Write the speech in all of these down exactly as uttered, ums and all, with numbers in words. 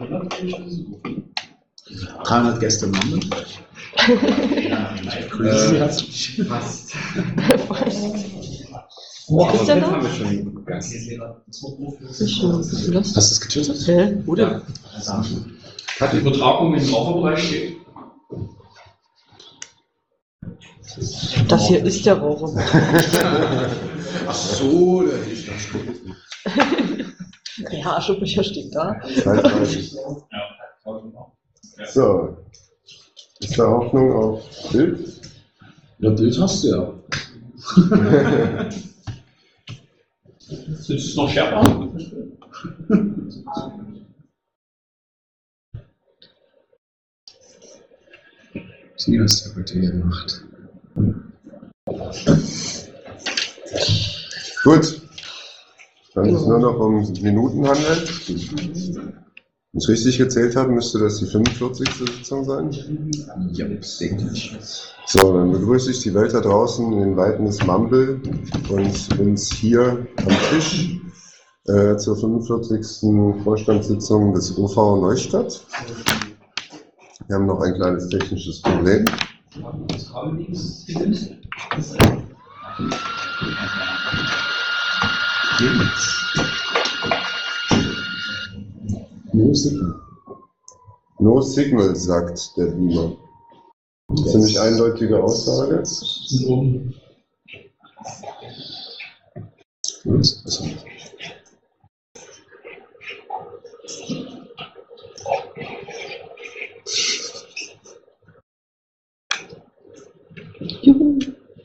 dreihundert Gäste im Lande. Ja, ich grüße Sie herzlich. Fast. Wow, Ist der da? haben wir schon Gast. Ist schon. Was ist das? Hast du es getwittert? Hä? Wo denn? Ja. Hat die Übertragung im Raucherbereich steht? Das hier ist der Raucher. Ach so, der ist das gut. Ja, Aschenbecher steht da. zweiunddreißig. So. Ist da Hoffnung auf Bild? Ja, Bild hast du ja. Ist es noch schärfer? Snias hat heute hier gemacht. Gut. Dann ist es nur noch um Minuten handeln. Wenn ich richtig gezählt habe, müsste das die fünfundvierzigste Sitzung sein. Ja, denke ich. So, dann begrüße ich die Welt da draußen in den Weiten des Mumble und uns hier am Tisch äh, zur fünfundvierzigsten Vorstandssitzung des O V Neustadt. Wir haben noch ein kleines technisches Problem. No Signal. No Signal, sagt der Beamer. Ziemlich eindeutige Aussage. Also. Juhu.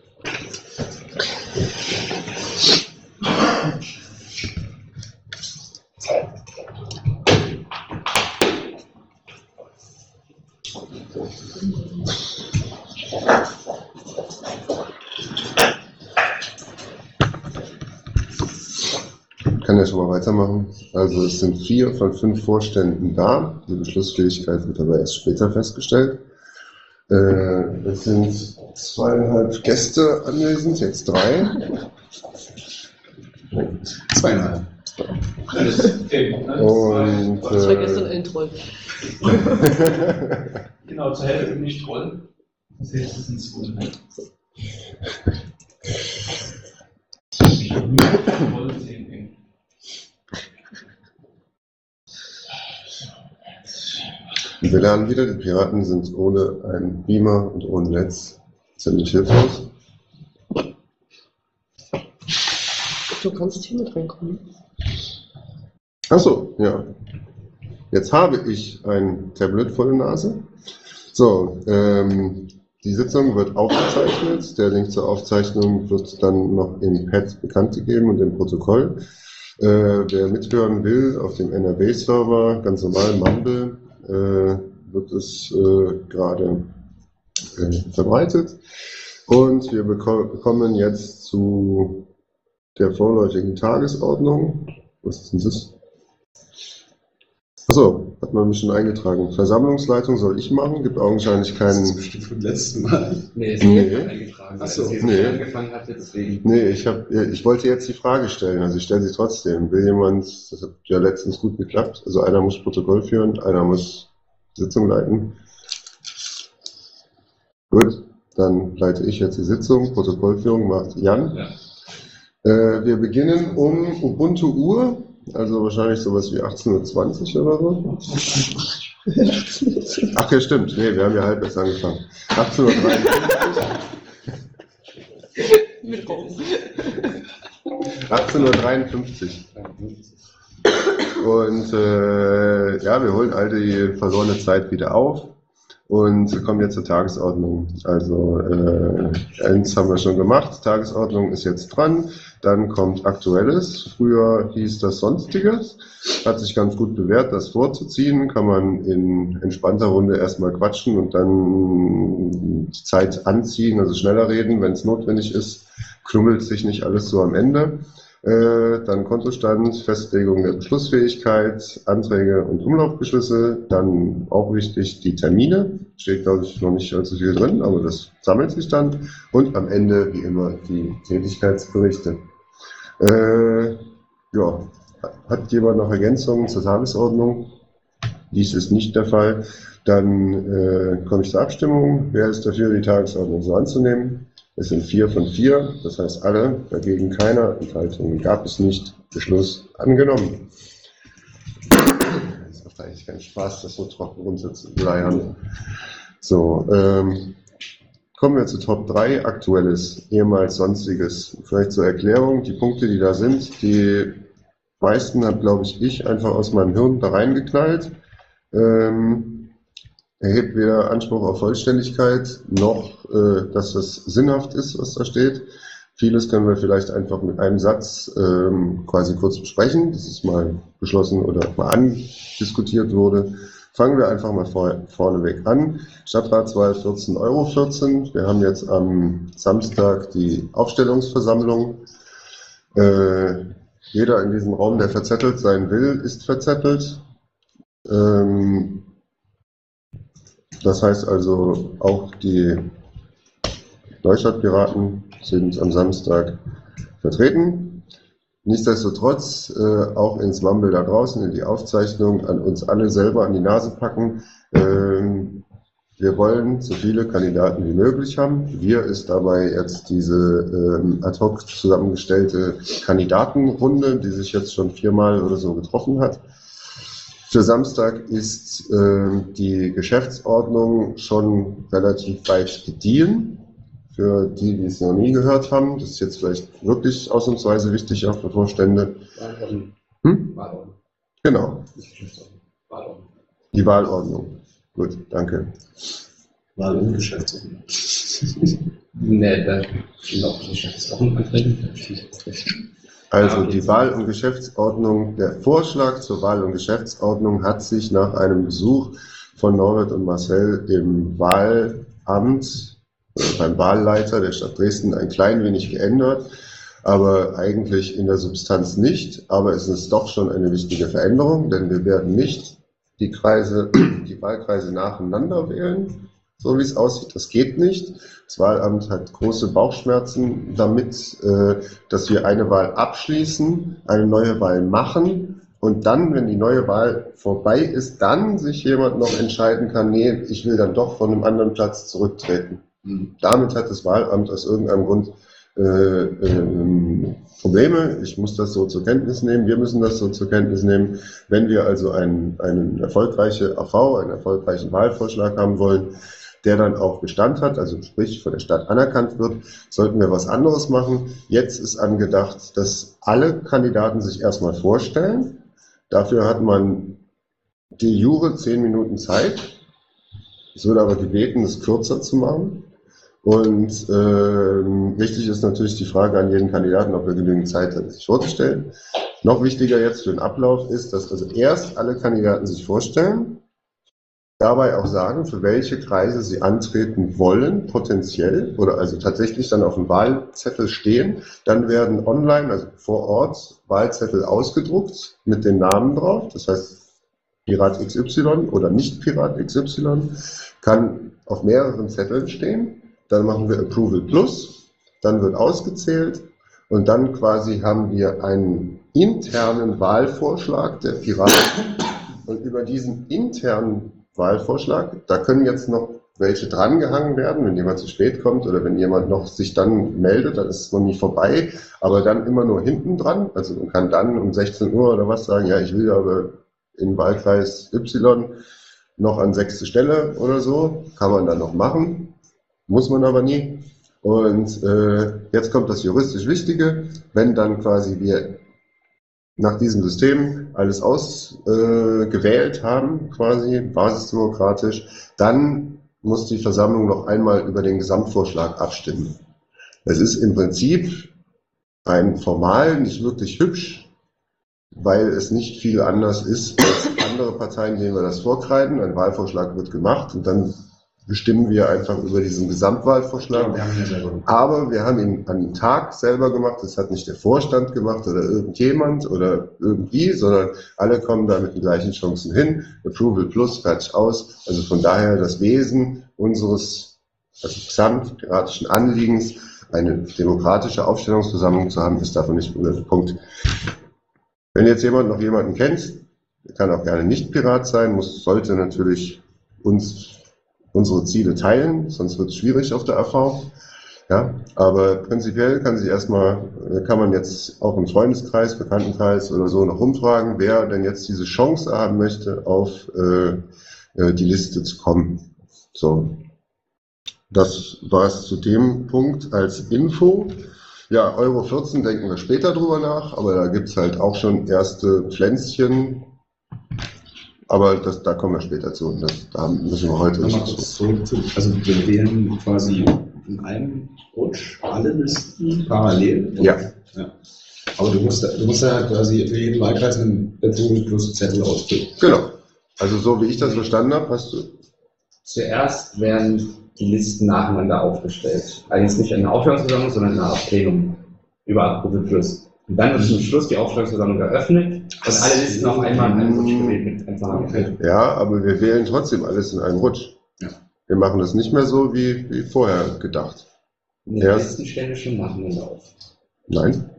Ich kann ja schon mal weitermachen. Also es sind vier von fünf Vorständen da. Die Beschlussfähigkeit wird aber erst später festgestellt. Äh, es sind zweieinhalb Gäste anwesend, jetzt drei. Zweieinhalb. Und Das war gestern äh, ein Troll. Genau, zur Hälfte bin ich Troll. Das heißt, es sind zwei. Ich habe nur Troll zehn. wir lernen wieder, die Piraten sind ohne einen Beamer und ohne Netz ziemlich hilflos. Du kannst hier mit reinkommen. Achso, ja. Jetzt habe ich ein Tablet vor der Nase. So, ähm, die Sitzung wird aufgezeichnet. Der Link zur Aufzeichnung wird dann noch im Pad bekannt gegeben und im Protokoll. Äh, wer mithören will, auf dem N R B-Server, ganz normal Mumble, äh, wird es äh, gerade äh, verbreitet. Und wir beko- bekommen jetzt zu der vorläufigen Tagesordnung. Was ist denn das? Achso, hat man mich schon eingetragen. Versammlungsleitung soll ich machen, gibt augenscheinlich Das ist keinen. bestimmt vom letzten Mal. Nee, ist Nee. nicht eingetragen. Ach so, weil es nee. jetzt angefangen hatte, deswegen. Nee, ich, hab, ich wollte jetzt die Frage stellen, also ich stelle sie trotzdem. Will jemand, das hat ja letztens gut geklappt, also einer muss Protokoll führen, einer muss Sitzung leiten. Gut, dann leite ich jetzt die Sitzung, Protokollführung macht Jan. Ja. Äh, wir beginnen um Ubuntu Uhr, also wahrscheinlich sowas wie achtzehn Uhr zwanzig oder so. Ach ja, stimmt, nee, wir haben ja halb erst angefangen. achtzehn Uhr dreiundfünfzig. Mit raus. achtzehn Uhr dreiundfünfzig. Und äh, ja, wir holen all die verlorene Zeit wieder auf und kommen jetzt zur Tagesordnung. Also äh, eins haben wir schon gemacht, Tagesordnung ist jetzt dran, dann kommt Aktuelles, früher hieß das Sonstiges, hat sich ganz gut bewährt, das vorzuziehen, kann man in entspannter Runde erstmal quatschen und dann die Zeit anziehen, also schneller reden, wenn es notwendig ist, knubbelt sich nicht alles so am Ende. Äh, dann Kontostand, Festlegung der Beschlussfähigkeit, Anträge und Umlaufbeschlüsse, dann auch wichtig die Termine, steht glaube ich noch nicht allzu viel drin, aber das sammelt sich dann und am Ende wie immer die Tätigkeitsberichte. Äh, ja, hat jemand noch Ergänzungen zur Tagesordnung? Dies ist nicht der Fall. Dann äh, komme ich zur Abstimmung. Wer ist dafür, die Tagesordnung so anzunehmen? Es sind vier von vier, das heißt alle, dagegen keiner, Enthaltungen gab es nicht. Beschluss angenommen. Es macht eigentlich keinen Spaß, das so trocken runterzuleiern. So, ähm, kommen wir zu Top drei, Aktuelles, ehemals Sonstiges. Vielleicht zur Erklärung, die Punkte, die da sind, die meisten hat, glaube ich, ich einfach aus meinem Hirn da reingeknallt. Ähm, erhebt weder Anspruch auf Vollständigkeit, noch, äh, dass das sinnhaft ist, was da steht. Vieles können wir vielleicht einfach mit einem Satz ähm, quasi kurz besprechen, dass es mal beschlossen oder mal andiskutiert wurde. Fangen wir einfach mal vor, vorneweg an. Stadtratswahl vierzehn Euro vierzehn. Wir haben jetzt am Samstag die Aufstellungsversammlung. Äh, jeder in diesem Raum, der verzettelt sein will, ist verzettelt. Ähm, das heißt also, auch die Neustadtpiraten sind am Samstag vertreten. Nichtsdestotrotz äh, auch ins Mumble da draußen, in die Aufzeichnung, an uns alle selber an die Nase packen. Ähm, wir wollen so viele Kandidaten wie möglich haben. Wir ist dabei jetzt diese ähm, ad hoc zusammengestellte Kandidatenrunde, die sich jetzt schon viermal oder so getroffen hat. Für Samstag ist äh, die Geschäftsordnung schon relativ weit gediehen. Für die, die es noch nie gehört haben, das ist jetzt vielleicht wirklich ausnahmsweise wichtig auch für Vorstände. Wahlordnung. Hm? Wahlordnung. Genau, Wahlordnung. die Wahlordnung. Gut, danke. Wahl- und Geschäftsordnung. Nee, da sind auch Geschäftsordnung antreten. Also die Wahl- und Geschäftsordnung, der Vorschlag zur Wahl- und Geschäftsordnung hat sich nach einem Besuch von Norbert und Marcel im Wahlamt, äh, beim Wahlleiter der Stadt Dresden, ein klein wenig geändert, aber eigentlich in der Substanz nicht. Aber es ist doch schon eine wichtige Veränderung, denn wir werden nicht die Kreise, die Wahlkreise nacheinander wählen, so wie es aussieht. Das geht nicht. Das Wahlamt hat große Bauchschmerzen damit, äh, dass wir eine Wahl abschließen, eine neue Wahl machen und dann, wenn die neue Wahl vorbei ist, dann sich jemand noch entscheiden kann, nee, ich will dann doch von einem anderen Platz zurücktreten. Mhm. Damit hat das Wahlamt aus irgendeinem Grund äh, äh, Probleme. Ich muss das so zur Kenntnis nehmen. Wir müssen das so zur Kenntnis nehmen. Wenn wir also einen, einen erfolgreichen A V, einen erfolgreichen Wahlvorschlag haben wollen, der dann auch Bestand hat, also sprich von der Stadt anerkannt wird, sollten wir was anderes machen. Jetzt ist angedacht, dass alle Kandidaten sich erstmal vorstellen. Dafür hat man de jure zehn Minuten Zeit. Es würde aber gebeten, es kürzer zu machen. Und äh, wichtig ist natürlich die Frage an jeden Kandidaten, ob er genügend Zeit hat, sich vorzustellen. Noch wichtiger jetzt für den Ablauf ist, dass also erst alle Kandidaten sich vorstellen, dabei auch sagen, für welche Kreise sie antreten wollen, potenziell, oder also tatsächlich dann auf dem Wahlzettel stehen. Dann werden online, also vor Ort, Wahlzettel ausgedruckt mit den Namen drauf. Das heißt, Pirat X Y oder Nicht-Pirat X Y kann auf mehreren Zetteln stehen. Dann machen wir Approval Plus, dann wird ausgezählt und dann quasi haben wir einen internen Wahlvorschlag der Piraten. Und über diesen internen Wahlvorschlag, da können jetzt noch welche drangehangen werden, wenn jemand zu spät kommt oder wenn jemand noch sich dann meldet, dann ist es noch nicht vorbei, aber dann immer nur hinten dran. Also man kann dann um sechzehn Uhr oder was sagen, ja, ich will aber in Wahlkreis Y noch an sechste Stelle oder so, kann man dann noch machen, muss man aber nie. Und äh, jetzt kommt das juristisch Wichtige, wenn dann quasi wir nach diesem System alles ausgewählt äh, haben, quasi basisdemokratisch, dann muss die Versammlung noch einmal über den Gesamtvorschlag abstimmen. Es ist im Prinzip rein formal nicht wirklich hübsch, weil es nicht viel anders ist als andere Parteien, denen wir das vorkreiden. Ein Wahlvorschlag wird gemacht und dann bestimmen wir einfach über diesen Gesamtwahlvorschlag. Wir haben ihn selber gemacht. Aber wir haben ihn an dem Tag selber gemacht. Das hat nicht der Vorstand gemacht oder irgendjemand oder irgendwie, sondern alle kommen da mit den gleichen Chancen hin. Approval plus, fertig aus. Also von daher das Wesen unseres also gesamtpiratischen Anliegens, eine demokratische Aufstellungsversammlung zu haben, ist davon nicht der Punkt. Wenn jetzt jemand noch jemanden kennt, kann auch gerne nicht Pirat sein, muss, sollte natürlich uns unsere Ziele teilen, sonst wird es schwierig auf der A V. Ja, aber prinzipiell kann sich erstmal, kann man jetzt auch im Freundeskreis, Bekanntenkreis oder so noch rumfragen, wer denn jetzt diese Chance haben möchte, auf äh, die Liste zu kommen. So, das war es zu dem Punkt als Info. Ja, Euro vierzehn denken wir später drüber nach, aber da gibt es halt auch schon erste Pflänzchen. Aber das, da kommen wir später zu. Und das, da müssen wir heute Nochmal nicht kurz zu. zurück zu, also wir wählen quasi in einem Rutsch alle Listen parallel. Und, Ja. ja. Aber du musst, du musst ja quasi für jeden Wahlkreis einen Beton plus Zettel ausfüllen. Genau. Also so wie ich das verstanden habe, hast du. Zuerst werden die Listen nacheinander aufgestellt. Also nicht in einer Aufstellungsversammlung, sondern in einer Plenum über Approval Plus. Und dann wird zum Schluss die Aufstellungsversammlung eröffnet und alle Listen auf einmal in einem Rutsch gewählt mit einfach okay. Ja, aber wir wählen trotzdem alles in einem Rutsch. Ja. Wir machen das nicht mehr so wie, wie vorher gedacht. Die Erst- Listen stellen wir schon nacheinander auf. Nein?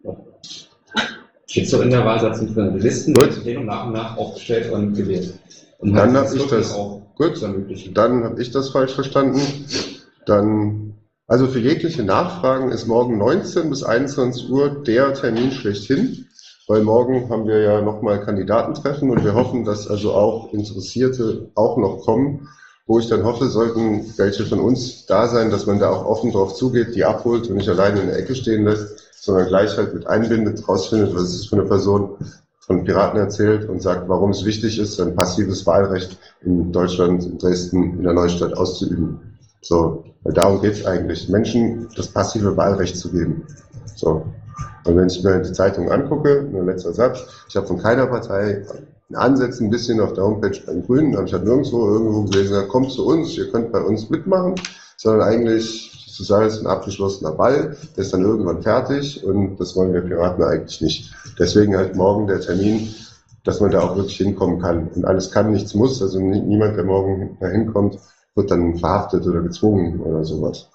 Steht so in der Wahlsatzung drin. Die Listen Gut. werden im Plenum nach und nach aufgestellt und gewählt. Und Dann halt hab das ich wirklich das- auch Gut, zu ermöglichen. dann habe ich das falsch verstanden. Dann, also für jegliche Nachfragen ist morgen neunzehn bis einundzwanzig Uhr der Termin schlechthin, weil morgen haben wir ja nochmal Kandidatentreffen und wir hoffen, dass also auch Interessierte auch noch kommen, wo ich dann hoffe, sollten welche von uns da sein, dass man da auch offen drauf zugeht, die abholt und nicht alleine in der Ecke stehen lässt, sondern gleich halt mit einbindet, rausfindet, was es ist für eine Person, von Piraten erzählt und sagt, warum es wichtig ist, ein passives Wahlrecht in Deutschland, in Dresden, in der Neustadt auszuüben. So, weil darum geht es eigentlich, Menschen das passive Wahlrecht zu geben. So. Und wenn ich mir die Zeitung angucke, nur letzter Satz, ich habe von keiner Partei in Ansätzen ein bisschen auf der Homepage bei den Grünen, aber ich habe nirgendwo irgendwo gelesen, kommt zu uns, ihr könnt bei uns mitmachen, sondern eigentlich zu sagen, es ist ein abgeschlossener Ball, der ist dann irgendwann fertig und das wollen wir Piraten eigentlich nicht. Deswegen halt morgen der Termin, dass man da auch wirklich hinkommen kann. Und alles kann, nichts muss, also nie- niemand, der morgen da hinkommt, wird dann verhaftet oder gezwungen oder sowas.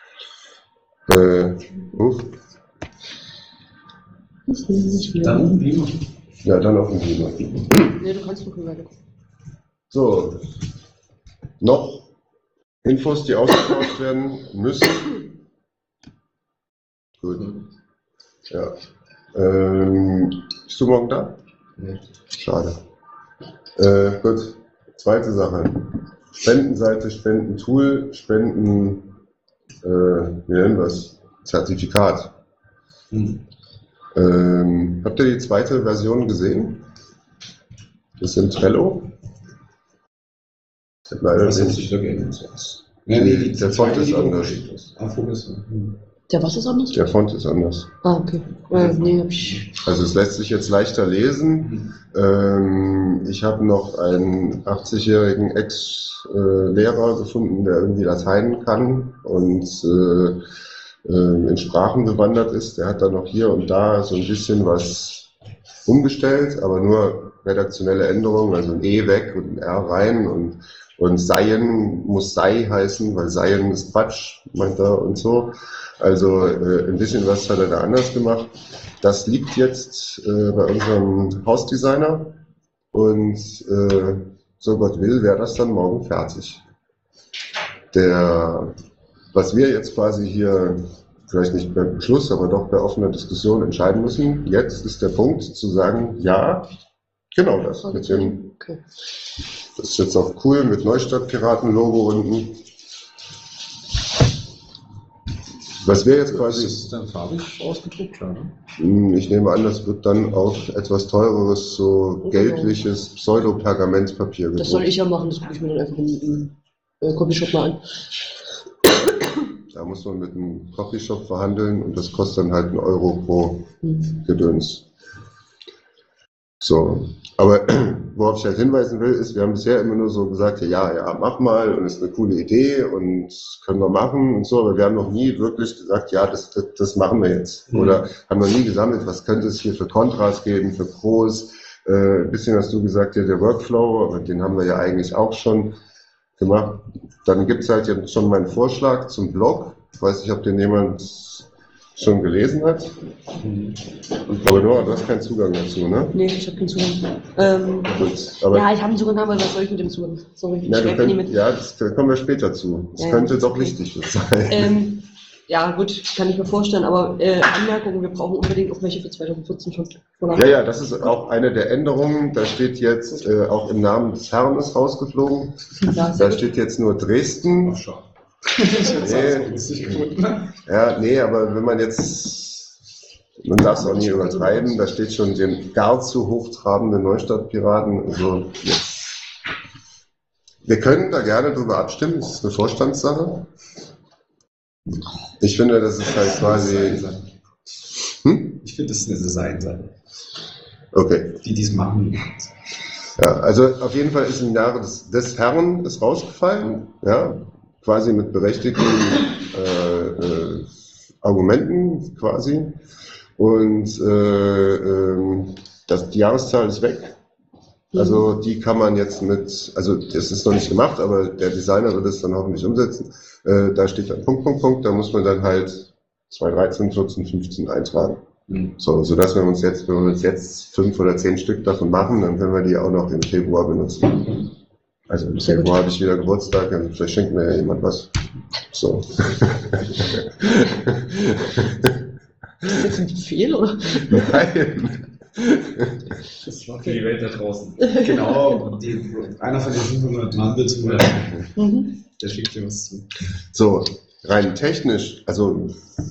Äh, uff, Ich nehme nicht mehr. Dann Beamer. ja, dann auf den Beamer. Nee, du kannst noch weiter gucken. So, noch Infos, die ausgetauscht werden müssen. Gut. Ja. Ähm, bist du morgen da? Nee. Schade. Äh, gut. Zweite Sache. Spendenseite, Spendentool, Spenden, äh, wie nennen wir es? Zertifikat. Hm. Ähm, habt ihr die zweite Version gesehen? Das ist in Trello. Ich hab leider Was hat den- sich da geändert? Ja, nee, die, Der die Font zweite, ist die du anders. geschickt hast. Ah, Fokus. Hm. Der was ist anders? Der Font ist anders. Ah, okay. Äh, nee, hab ich. Also es lässt sich jetzt leichter lesen. Ähm, ich habe noch einen achtzigjährigen Ex-Lehrer gefunden, der irgendwie Latein kann und äh, äh, in Sprachen bewandert ist. Der hat dann noch hier und da so ein bisschen was umgestellt, aber nur redaktionelle Änderungen, also ein E weg und ein R rein und, und Seien muss Sei heißen, weil Seien ist Quatsch, meint er und so. Also äh, ein bisschen was hat er da anders gemacht. Das liegt jetzt äh, bei unserem Hausdesigner und äh, so Gott will, wäre das dann morgen fertig. Der, was wir jetzt quasi hier, vielleicht nicht beim Beschluss, aber doch bei offener Diskussion entscheiden müssen, jetzt ist der Punkt zu sagen, ja, genau das. Mit dem, Okay. das ist jetzt auch cool mit Neustadt-Piraten-Logo unten. Was wir jetzt Ist quasi, das dann farbig ausgedruckt? Ja, ne? Hm, ich nehme an, das wird dann auf etwas teureres, so gelbliches Pseudopergamentpapier Das soll gedruckt. ich ja machen, das gucke ich mir dann einfach im, im äh, Copyshop mal an. Da muss man mit einem Coffeeshop verhandeln und das kostet dann halt einen Euro pro Hm. Gedöns. So, aber worauf ich halt hinweisen will, ist, wir haben bisher immer nur so gesagt, ja, ja, mach mal und ist eine coole Idee und können wir machen und so, aber wir haben noch nie wirklich gesagt, ja, das, das, das machen wir jetzt. Mhm. Oder haben noch nie gesammelt, was könnte es hier für Kontras geben, für Pros. Äh, ein bisschen hast du gesagt, ja, der Workflow, aber den haben wir ja eigentlich auch schon gemacht. Dann gibt es halt jetzt schon meinen Vorschlag zum Blog. Ich weiß nicht, ob den jemand schon gelesen hat. Aber Nora, du hast keinen Zugang dazu, ne? Nee, ich habe keinen Zugang. Ähm, Gut, aber ja, ich habe einen Zugang, aber was soll ich mit dem Zugang? Sorry, ich ja, du schreibe nie könnt, mit. ja das, da kommen wir später zu. Das Ja, könnte ja, doch okay. wichtig sein. Ähm, ja, gut, kann ich mir vorstellen, aber äh, Anmerkungen, wir brauchen unbedingt auch welche für zwanzig vierzehn schon. Ja, ja, das ist auch eine der Änderungen. Da steht jetzt äh, auch im Namen des Herrn ist rausgeflogen. Ja, Da steht jetzt nur Dresden. Schau. Nee. Günstig gefunden. Ja, nee, aber wenn man jetzt, man darf es auch nie übertreiben, da steht schon den gar zu hochtrabenden Neustadtpiraten. Also jetzt. Wir können da gerne drüber abstimmen, das ist eine Vorstandssache. Ich finde, das ist halt quasi. Hm? Ich finde, das ist eine Designsache. Okay. Die dies machen. Ja, also auf jeden Fall ist im Jahre des, des Herrn ist rausgefallen, ja, quasi mit berechtigten äh, äh, Argumenten quasi. Und äh, äh, das, die Jahreszahl ist weg. Also die kann man jetzt mit, also das ist noch nicht gemacht, aber der Designer wird es dann hoffentlich umsetzen. Äh, da steht dann Punkt, Punkt, Punkt, da muss man dann halt zwanzig dreizehn, vierzehn, fünfzehn eintragen. So, sodass wir uns jetzt, wenn wir uns jetzt fünf oder zehn Stück davon machen, dann können wir die auch noch im Februar benutzen. Also im Sehr gut. Februar habe ich wieder Geburtstag, dann vielleicht schenkt mir ja jemand was. So. Ist das jetzt ein Befehl, oder? Nein. Das war Für die Welt da draußen. Genau, die, einer von den fünfhundert Mumbles, Mhm. der schickt dir was zu. So, rein technisch, also,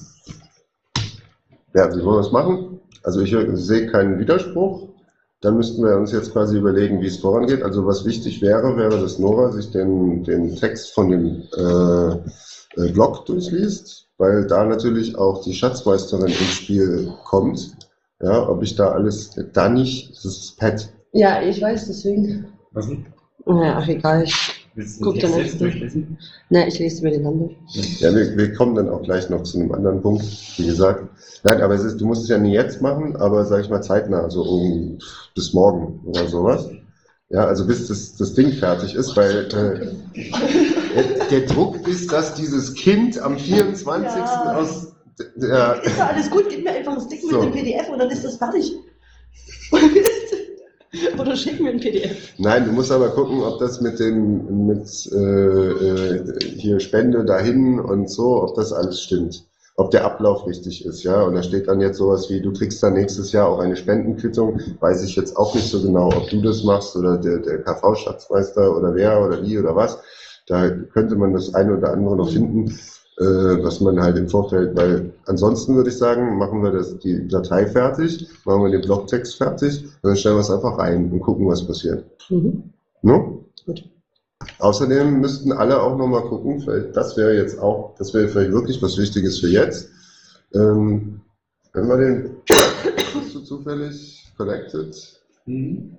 ja, wie wollen wir es machen? Also ich sehe keinen Widerspruch. Dann müssten wir uns jetzt quasi überlegen, wie es vorangeht. Also was wichtig wäre, wäre, dass Nora sich den, den Text von dem äh, äh, Blog durchliest, weil da natürlich auch die Schatzmeisterin ins Spiel kommt. Ja, ob ich da alles, da nicht, das ist Pet. Ja, ich weiß, deswegen. Was denn? Naja, ach egal. Ich, Willst du Guck den dann Text erst selbst durch. durchlesen? na, ich lese mir den dann durch. Ja, wir, wir kommen dann auch gleich noch zu einem anderen Punkt, wie gesagt. Nein, aber es ist, du musst es ja nicht jetzt machen, aber sag ich mal zeitnah, so um bis morgen oder sowas. Ja, also bis das, das Ding fertig ist, weil äh, der, der Druck ist, dass dieses Kind am vierundzwanzigsten Ja. aus der, Ist doch alles gut, gib mir einfach ein Stick mit So. dem P D F und dann ist das fertig. Oder schick mir ein P D F. Nein, du musst aber gucken, ob das mit dem mit äh, äh, hier Spende dahin und so, ob das alles stimmt. Ob der Ablauf richtig ist, ja. Und da steht dann jetzt sowas wie, du kriegst dann nächstes Jahr auch eine Spendenquittung. Weiß ich jetzt auch nicht so genau, ob du das machst oder der, der K V-Schatzmeister oder wer oder wie oder was. Da könnte man das eine oder andere noch finden, äh, was man halt im Vorfeld, weil ansonsten würde ich sagen, machen wir das, die Datei fertig, machen wir den Blogtext fertig und dann stellen wir es einfach rein und gucken, was passiert. Mhm. No? Gut. Außerdem müssten alle auch nochmal gucken, vielleicht, das wäre jetzt auch, das wäre vielleicht wirklich was Wichtiges für jetzt. Ähm, wenn wir den, bist du zufällig connected? Mhm.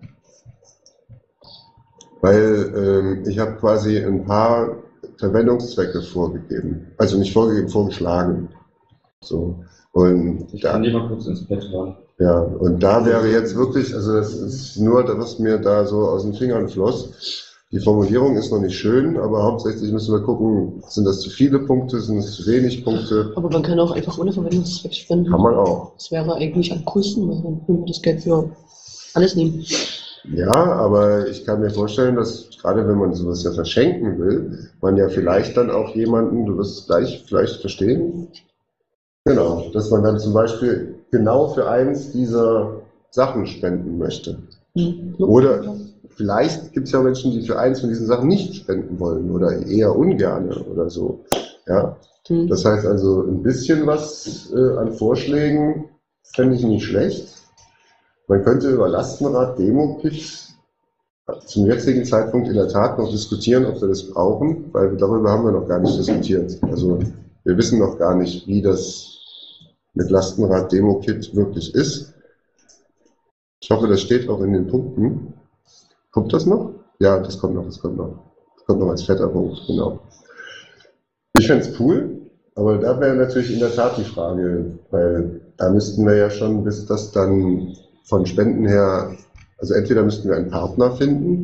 Weil ähm, ich habe quasi ein paar Verwendungszwecke vorgegeben. Also nicht vorgegeben, vorgeschlagen. So. Und Ich da, kann die mal kurz ins Bett fahren. ja, und da wäre jetzt wirklich, also das ist nur, was mir da so aus den Fingern floss. Die Formulierung ist noch nicht schön, aber hauptsächlich müssen wir gucken, sind das zu viele Punkte, sind es zu wenig Punkte? Aber man kann auch einfach ohne Verwendungszweck spenden. Kann man auch. Das wäre eigentlich am coolsten, weil dann können wir das Geld für alles nehmen. Ja, aber ich kann mir vorstellen, dass gerade wenn man sowas ja verschenken will, man ja vielleicht dann auch jemanden, du wirst es gleich vielleicht verstehen, genau, dass man dann zum Beispiel genau für eins dieser Sachen spenden möchte. Mhm. Oder vielleicht gibt es ja Menschen, die für eins von diesen Sachen nicht spenden wollen oder eher ungerne oder so. Ja, Mhm. das heißt also ein bisschen was äh, an Vorschlägen fände ich nicht schlecht. Man könnte über Lastenrad Demo-Kits zum jetzigen Zeitpunkt in der Tat noch diskutieren, ob wir das brauchen, weil darüber haben wir noch gar nicht diskutiert. Also wir wissen noch gar nicht, wie das mit Lastenrad Demo-Kit wirklich ist. Ich hoffe, das steht auch in den Punkten. Kommt das noch? Ja, das kommt noch, das kommt noch. Das kommt noch als fetter Punkt, genau. Ich fände es cool, aber da wäre natürlich in der Tat die Frage, weil da müssten wir ja schon, bis das dann von Spenden her, also entweder müssten wir einen Partner finden,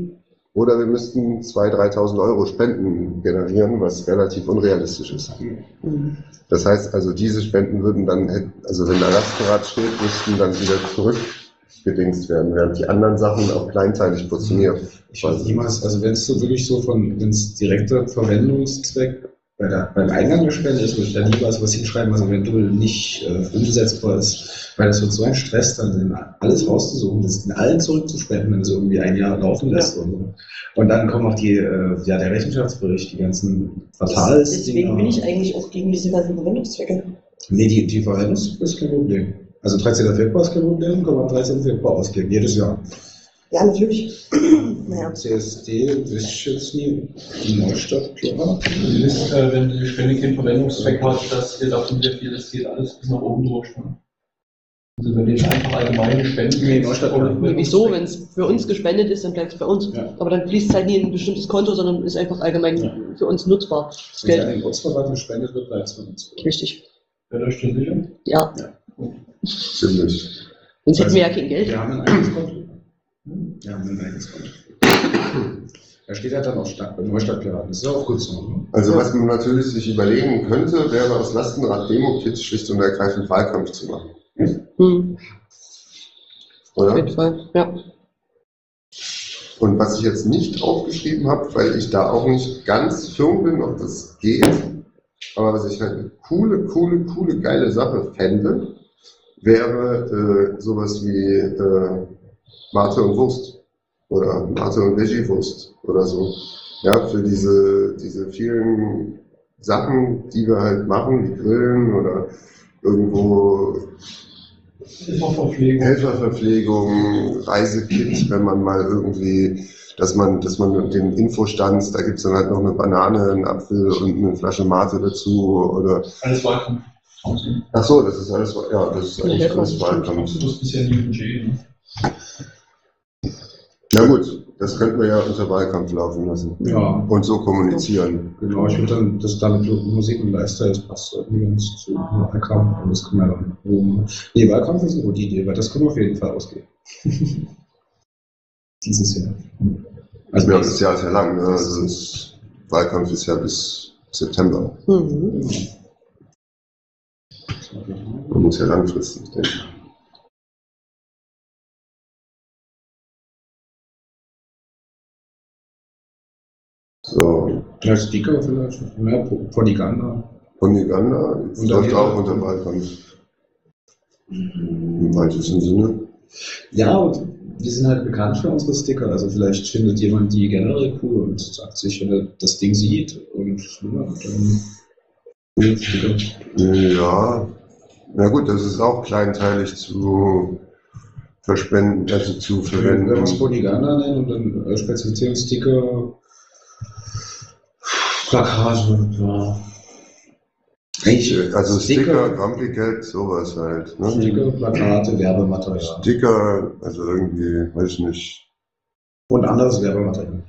oder wir müssten zweitausend, dreitausend Euro Spenden generieren, was relativ unrealistisch ist. Mhm. Das heißt also, diese Spenden würden dann, also wenn der Lastenrad steht, müssten dann wieder zurückgedingst werden, während die anderen Sachen auch kleinteilig portioniert. Ich weiß niemals, also wenn es so wirklich so von, wenn es direkter Verwendungszweck bei der, beim Eingang der Spende ist, würde ich da niemals was hinschreiben, was eventuell nicht äh, umsetzbar ist, weil das wird so ein Stress, dann alles rauszusuchen, das in allen zurückzuspenden, wenn es irgendwie ein Jahr laufen lässt. Ja. Und, so. Und dann kommen auch die, äh, ja, der Rechenschaftsbericht, die ganzen Fatals. Deswegen bin ich eigentlich auch gegen diese ganzen Verwendungszwecke. Nee, die, die Verwendungszwecke ist kein Problem. Also dreizehnten Februar ist kein Problem, kann man am dreizehnten Februar ausgeben, jedes Jahr. Ja, natürlich. Naja. C S D ist jetzt nie die Neustadt, klar. Ist, äh, wenn die Spende keinen Verwendungszweck hat, das geht auch nicht viel, das geht alles bis nach oben durch. Ne? Also wenn jetzt einfach allgemeine Spenden. Nee, Neustadt oder Nee, wieso? Wenn es für uns gespendet ist, dann bleibt es bei uns. Ja. Aber dann fließt es halt nie in ein bestimmtes Konto, sondern ist einfach allgemein ja. für uns nutzbar. Das Wenn es Geld. an den Ortsverwaltung gespendet wird, bleibt es für uns. Richtig. Wer euch das sicher? Ja. Ja. Ziemlich. Sonst hätten Also, wir ja kein Geld. Wir haben ein eigenes Konto. Wir haben ein eigenes Konto. Da steht halt dann auch Stadt, Neustadtpiraten. Das ist ja auch gut so. Ne? Also was man natürlich sich überlegen könnte, wäre aus Lastenrad-Demo-Kits schlicht und ergreifend Wahlkampf zu machen. Hm. Oder? Auf jeden Fall, ja. Und was ich jetzt nicht aufgeschrieben habe, weil ich da auch nicht ganz firm bin, ob das geht, aber was ich halt eine coole, coole, coole, geile Sache fände, wäre äh, sowas wie äh, Mate und Wurst oder Mate und Veggie-Wurst oder so. Ja, für diese, diese vielen Sachen, die wir halt machen, wie Grillen oder irgendwo Helferverpflegung. Helferverpflegung, Reisekit, wenn man mal irgendwie, dass man, dass man den Infostand, da gibt es dann halt noch eine Banane, einen Apfel und eine Flasche Mate dazu oder. Alles Wahlkampf. Ach so, das ist alles, ja, das ist eigentlich alles Wahlkampf. Das ist bisher nie Budget. Ne? Na gut, das könnten wir ja unter Wahlkampf laufen lassen. Ja. Und so kommunizieren. Genau, ich würde dann, das damit Musik und Lifestyle, das passt irgendwie ganz zu Wahlkampf. Und das können wir dann oben. Nee, Wahlkampf ist eine gute Idee, weil das können wir auf jeden Fall ausgeben. Dieses Jahr. Also ja, das Jahr ist ja lang, ne? Also das Wahlkampf ist ja bis September. Mhm. Man muss ja langfristig denken. So, Ja, Sticker vielleicht, ja, Propaganda. Ponyganda, das Und läuft dann- auch unter Wahlkampf. Im weitesten Sinne. Ja, und wir sind halt bekannt für unsere Sticker, also vielleicht findet jemand die generell cool und sagt sich, wenn er das Ding sieht und ja, dann coole Sticker. Ja, na gut, das ist auch kleinteilig zu verspenden, also zu Wenn wir uns verwenden. Ponyganda nennen und dann äh, Spezifizierungssticker, Plakate, ja. Eigentlich Also Sticker, Sticker, Grumpy-Geld, sowas halt. Ne? Sticker, Plakate, Werbematerial Sticker, also irgendwie, weiß ich nicht. und anderes Werbematerial.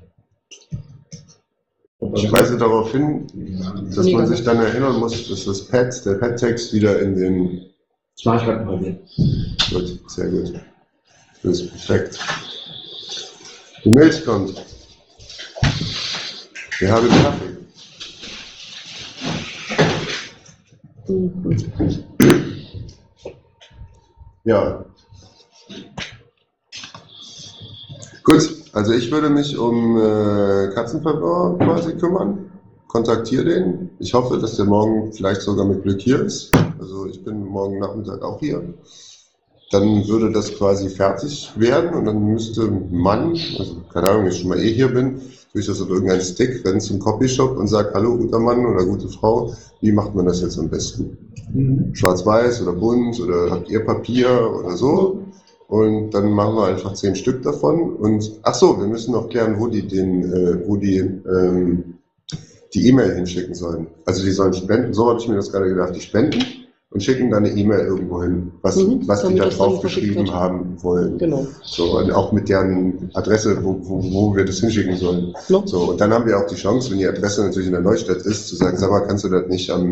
Ich weise darauf hin, dass man sich dann erinnern muss, dass das Pad, der Pad-Text wieder in den. Das mache ich gerade mal wieder. Gut, sehr gut. Das ist perfekt. Die Milch kommt. Wir haben Kaffee. Mhm. Ja. Gut, also ich würde mich um äh, Katzenverwirr quasi kümmern. Kontaktiere den. Ich hoffe, dass der morgen vielleicht sogar mit Glück hier ist. Also ich bin morgen Nachmittag auch hier. Dann würde das quasi fertig werden und dann müsste man, also keine Ahnung, wenn ich schon mal eh hier bin, tue ich das auf irgendeinen Stick, renne zum Copyshop und sage, hallo guter Mann oder gute Frau, wie macht man das jetzt am besten? Mhm. Schwarz-Weiß oder bunt oder habt ihr Papier oder so? Und dann machen wir einfach zehn Stück davon. Und ach so, wir müssen noch klären, wo die den, äh, wo die ähm, die E-Mail hinschicken sollen. Also die sollen spenden, so habe ich mir das gerade gedacht, die spenden und schicken dann eine E-Mail irgendwo hin, was, Mhm, was die damit da das dann drauf verschickt geschrieben wird. haben wollen. Genau. So, und auch mit deren Adresse, wo, wo, wo wir das hinschicken sollen. No? So, und dann haben wir auch die Chance, wenn die Adresse natürlich in der Neustadt ist, zu sagen, sag mal, kannst du das nicht am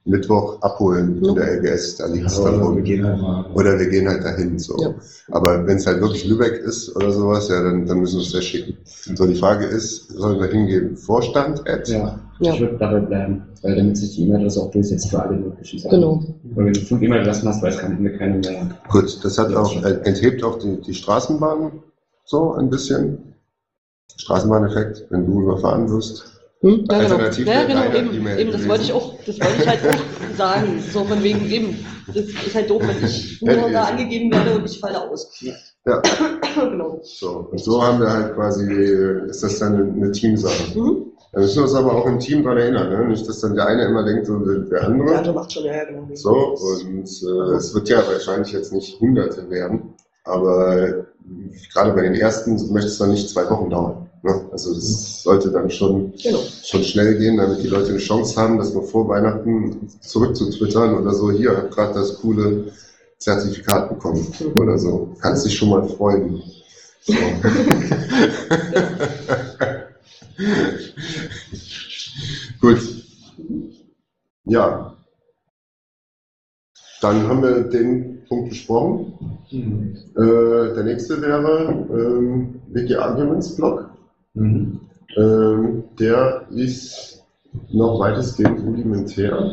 Mittwoch abholen Ja. in der L G S, da liegt es dann Aber wir rum. gehen halt mal. Oder wir gehen halt dahin. So. Ja. Aber wenn es halt wirklich Lübeck ist oder sowas, ja, dann, dann müssen wir es ja schicken. So, die Frage ist, sollen wir hingeben? Vorstand, Ad? Ja, Ja. ich würde dabei bleiben, weil damit sich die E-Mail-Adresse auch durchsetzt für alle möglichen Sachen. Genau. Weil wenn du fünf E-Mail-Adressen hast, weiß keiner mehr keine mehr. Gut, das hat Ja, auch, schon. äh, enthebt auch die, die Straßenbahn so ein bisschen. Straßenbahneffekt, wenn du überfahren wirst. Hm? Ja, genau. Alternativ Ja, wäre genau, eine eben, E-Mail eben, das gewesen. wollte ich auch, das wollte ich halt auch sagen. So von wegen eben. Das ist halt doof, wenn ich nur Ja, da die- angegeben werde und ich falle aus. Ja. Genau. So, und so haben wir halt quasi, äh, ist das dann eine, eine Teamsache. Mhm. Da müssen wir uns aber auch im Team dran erinnern, ne? Nicht, dass dann der eine immer denkt, so der der andere. Der andere macht schon, ja, ja, genau. So, und äh, es wird ja wahrscheinlich jetzt nicht Hunderte werden, aber äh, gerade bei den ersten möchte es dann nicht zwei Wochen dauern. Ne? Also das sollte dann schon, Genau. schon schnell gehen, damit die Leute eine Chance haben, das noch vor Weihnachten zurück zu twittern oder so. Hier, hab gerade das coole Zertifikat bekommen oder so. Kannst dich schon mal freuen. So. Gut. Ja. Dann haben wir den Punkt besprochen. Mhm. Äh, der nächste wäre ähm, Wiki Arguments Blog. Mhm. Ähm, der ist noch weitestgehend rudimentär.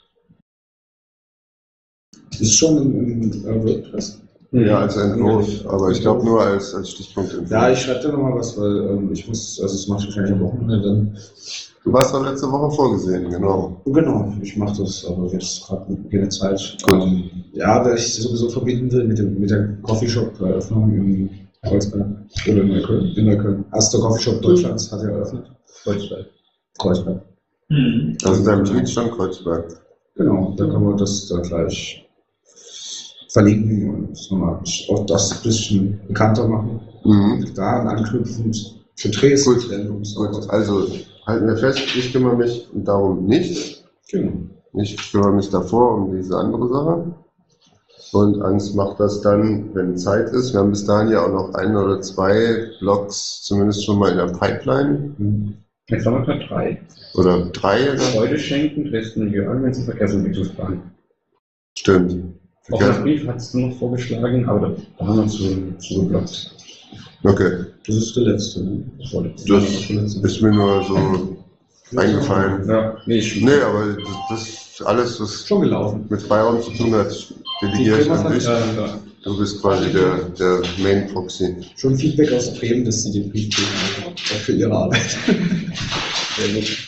Ist schon im, im äh, WordPress. Ja, als Entwurf, aber ich glaube nur als, als Stichpunkt. Ja, ich schreibe da nochmal was, weil ähm, ich muss, also das mache ich wahrscheinlich am Wochenende dann. Du warst doch letzte Woche vorgesehen, genau. Genau, ich mache das, aber jetzt gerade keine Zeit. Gut. Ähm, ja, weil ich sowieso verbinden will mit, dem, mit der Coffeeshop-Eröffnung in Kreuzberg oder in Neukölln. In Neukölln. Erster Coffeeshop Deutschlands hat er eröffnet. Kreuzberg. Kreuzberg. Also in deinem Tweet schon Kreuzberg. Genau, da kann man das da gleich verlinken und nochmal auch das ein bisschen bekannter machen. Mhm. Da anknüpfend für Dresden. Gut. Wenn und so. Gut, also halten wir fest, ich kümmere mich darum nicht. Genau. Ich kümmere mich davor um diese andere Sache. Und Ans macht das dann, wenn Zeit ist. Wir haben bis dahin ja auch noch ein oder zwei Blogs zumindest schon mal in der Pipeline. Mhm. Jetzt haben wir gerade drei. Oder drei. Oder? Freude schenken, Dresden, Jörgen, Verkehrsentwicklungsplan. Stimmt. Auch das Brief hattest du noch vorgeschlagen, aber da haben wir zu, zu geblockt. Okay. Das ist der letzte. Ne? Das war Das ist mir nur so eingefallen. Ja, nee, ich Nee, aber das, das alles, was Schon gelaufen. mit Freiraum zu tun hat, delegiere ich an dich. Ja, ja. Du bist quasi der, der Main Proxy. Schon Feedback aus Bremen, dass sie den Brief kriegen, auch für ihre Arbeit. Sehr gut.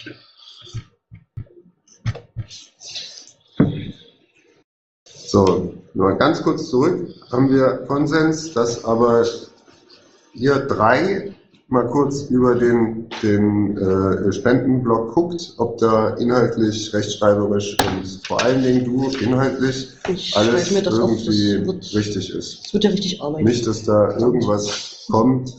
So, nur ganz kurz zurück. Haben wir Konsens, dass aber ihr drei mal kurz über den, den äh, Spendenblock guckt, ob da inhaltlich, rechtschreiberisch und vor allen Dingen du inhaltlich Ich alles schreibe mir das auf, das irgendwie wird, richtig ist. das wird ja richtig arbeiten. Nicht, dass da irgendwas kommt.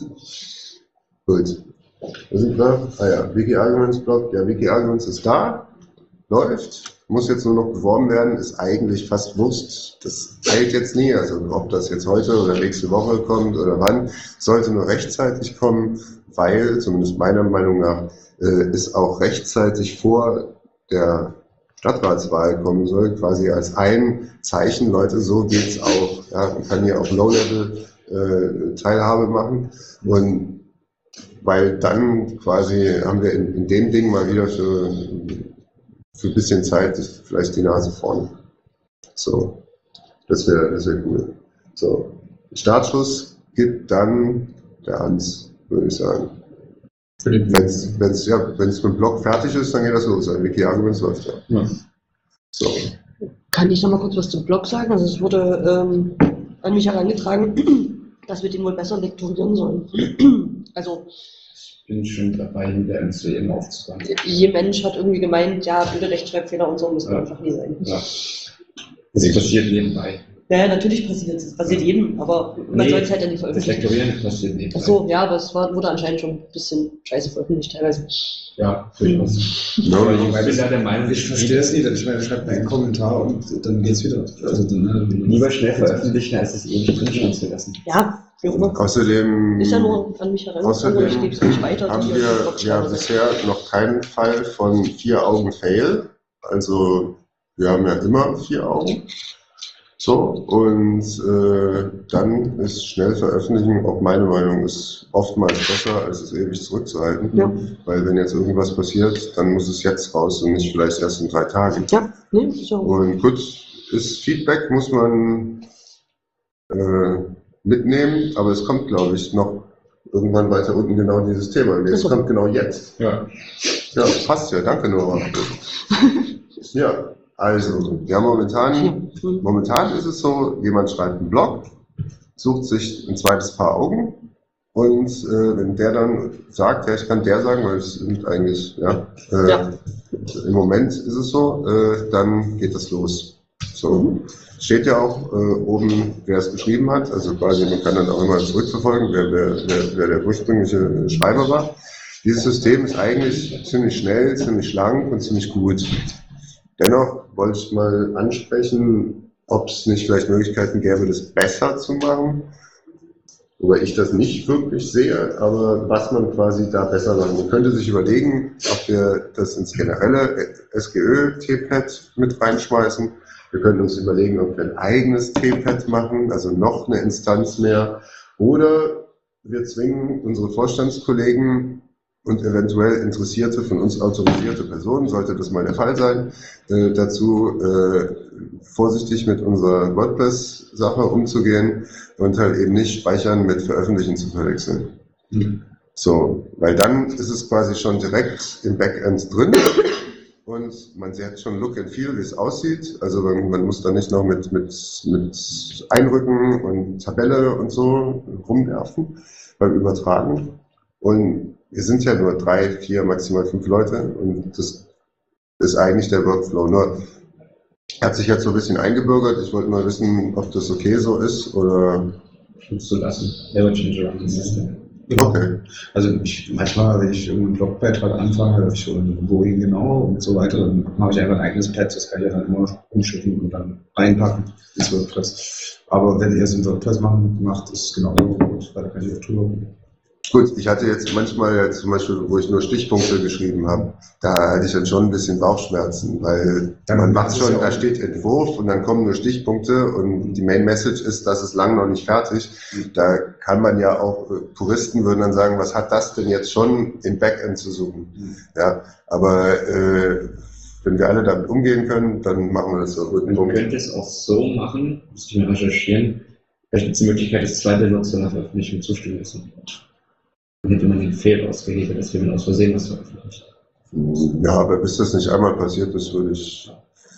Gut. Wo sind wir? Ah ja, Wiki Arguments Blog. Ja, Wiki Arguments ist da, läuft, muss jetzt nur noch beworben werden, ist eigentlich fast Wurst. Das eilt jetzt nie, also ob das jetzt heute oder nächste Woche kommt oder wann, sollte nur rechtzeitig kommen, weil, zumindest meiner Meinung nach, äh, es auch rechtzeitig vor der Stadtratswahl kommen soll, quasi als ein Zeichen, Leute, so geht's auch. Ja, man kann hier auf Low-Level äh, Teilhabe machen und weil dann quasi haben wir in, in dem Ding mal wieder für, für ein bisschen Zeit vielleicht die Nase vorne. So, das wäre das wär cool. So, Startschuss gibt dann der Hans, würde ich sagen. Wenn es ja, wenn's mit dem Blog fertig ist, dann geht das los. Ein Wiki Arguments läuft ja. Ja. So. Kann ich noch mal kurz was zum Blog sagen? Also es wurde ähm, an mich herangetragen, dass wir den wohl besser lektorieren sollen. Also Ich bin schon dabei, wieder ins W M aufzubauen. je Mensch hat irgendwie gemeint, ja, blöde Rechtschreibfehler und so müssen Ja. einfach nie sein. Ja. Das passiert nebenbei. Ja, ja, natürlich passiert es. Das passiert jedem, aber man Nee, soll es halt ja nicht Das veröffentlichen. Lektorieren passiert nebenbei. Ach so, ja, aber es war, wurde anscheinend schon ein bisschen scheiße veröffentlicht teilweise. Ja, durchaus. No, Aber no. ich bin da der Meinung, Ich verstehe es nicht. Ich meine, schreibt mir einen Kommentar und dann geht's wieder. Also dann, ne, lieber schnell veröffentlichen, als es ewig drin zu lassen. Ja, wie auch immer. Außerdem Ist ja nur an mich herangetragen und ich Außerdem gebe es nicht weiter. haben die auf den wir Blog ja schreiben. bisher noch keinen Fall von vier Augen Fail. Also wir haben ja immer vier Augen. So, und äh, dann ist schnell veröffentlichen, auch meine Meinung, ist oftmals besser, als es ewig zurückzuhalten. Ja. Weil wenn jetzt irgendwas passiert, dann muss es jetzt raus und nicht vielleicht erst in drei Tagen. Ja, nee, ist auch. Und gut, ist Feedback, muss man äh, mitnehmen, aber es kommt, glaube ich, noch irgendwann weiter unten genau dieses Thema. Und jetzt Ach so. kommt genau jetzt. Ja. Ja, passt ja, danke Nora. Ja, also, wir haben momentan, momentan ist es so, jemand schreibt einen Blog, sucht sich ein zweites Paar Augen und äh, wenn der dann sagt, ja, ich kann der sagen, weil es sind eigentlich, ja, äh, Ja. im Moment ist es so, äh, dann geht das los. So, steht ja auch äh, oben, wer es geschrieben hat, also quasi, man kann dann auch immer zurückverfolgen, wer, wer, wer, wer der ursprüngliche Schreiber war. Dieses System ist eigentlich ziemlich schnell, ziemlich schlank und ziemlich gut. Dennoch wollte ich mal ansprechen, ob es nicht vielleicht Möglichkeiten gäbe, das besser zu machen. Wobei ich das nicht wirklich sehe, aber was man quasi da besser machen. Man könnte sich überlegen, ob wir das ins generelle S G Ö-T-Pad mit reinschmeißen. Wir könnten uns überlegen, ob wir ein eigenes T-Pad machen, also noch eine Instanz mehr. Oder wir zwingen unsere Vorstandskollegen und eventuell interessierte, von uns autorisierte Personen, sollte das mal der Fall sein, äh, dazu äh, vorsichtig mit unserer WordPress-Sache umzugehen und halt eben nicht Speichern mit Veröffentlichen zu verwechseln. Mhm. So, weil dann ist es quasi schon direkt im Backend drin und man sieht schon Look and Feel, wie es aussieht. Also man, man muss da nicht noch mit, mit, mit Einrücken und Tabelle und so rumwerfen beim Übertragen. Und wir sind ja nur drei, vier, maximal fünf Leute und das ist eigentlich der Workflow. Nur hat sich jetzt so ein bisschen eingebürgert. Ich wollte mal wissen, ob das okay so ist oder. zu lassen. Never change around the system. Okay. Also ich, manchmal, wenn ich irgendeinen Blogbeitrag anfange, habe ich schon wohin genau und so weiter, dann mache ich einfach ein eigenes Pad, das kann ich ja dann immer umschicken und dann reinpacken ins WordPress. Aber wenn ihr es in WordPress machen, macht, ist es genau gut, weil da kann ich auch drüber gehen. Gut, ich hatte jetzt manchmal ja zum Beispiel, wo ich nur Stichpunkte geschrieben habe, da hatte ich dann schon ein bisschen Bauchschmerzen, weil Dann man macht macht es schon, ja auch- da steht Entwurf und dann kommen nur Stichpunkte und die Main Message ist, das ist lang noch nicht fertig. Da kann man ja auch, äh, Puristen würden dann sagen, was hat das denn jetzt schon im Backend zu suchen? Ja, aber äh, wenn wir alle damit umgehen können, dann machen wir das so. Guten Man Punkt. könnte es auch so machen, müsste ich mal recherchieren, vielleicht gibt es die Möglichkeit, dass zwei Benutzer nach Veröffentlichung zustimmen müssen. Dann hätte man den Fehler ausgehebelt, dass wir aus Versehen was veröffentlicht. Ja, aber bis das nicht einmal passiert ist, würde ich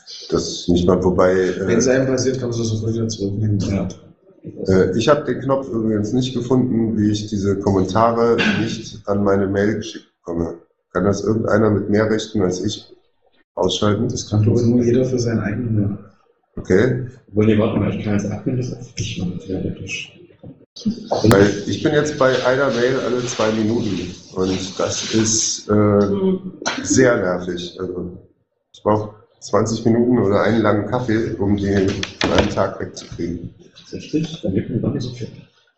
das nicht mal, wobei. äh, Wenn es einem passiert, kannst du das sofort wieder zurücknehmen. Ja. Äh, ich habe den Knopf übrigens nicht gefunden, wie ich diese Kommentare nicht an meine Mail geschickt bekomme. Kann das irgendeiner mit mehr Rechten als ich ausschalten? Das kann doch nur jeder für seinen eigenen. Okay, Obwohl, nee, warte mal, ich kann als Admin das auf dich machen, theoretisch. weil ich bin jetzt bei einer Mail alle zwei Minuten und das ist äh, Mhm. sehr nervig. Also ich brauche zwanzig Minuten oder einen langen Kaffee, um die von einem Tag wegzukriegen. Richtig? Dann gibt mir doch nicht so viel.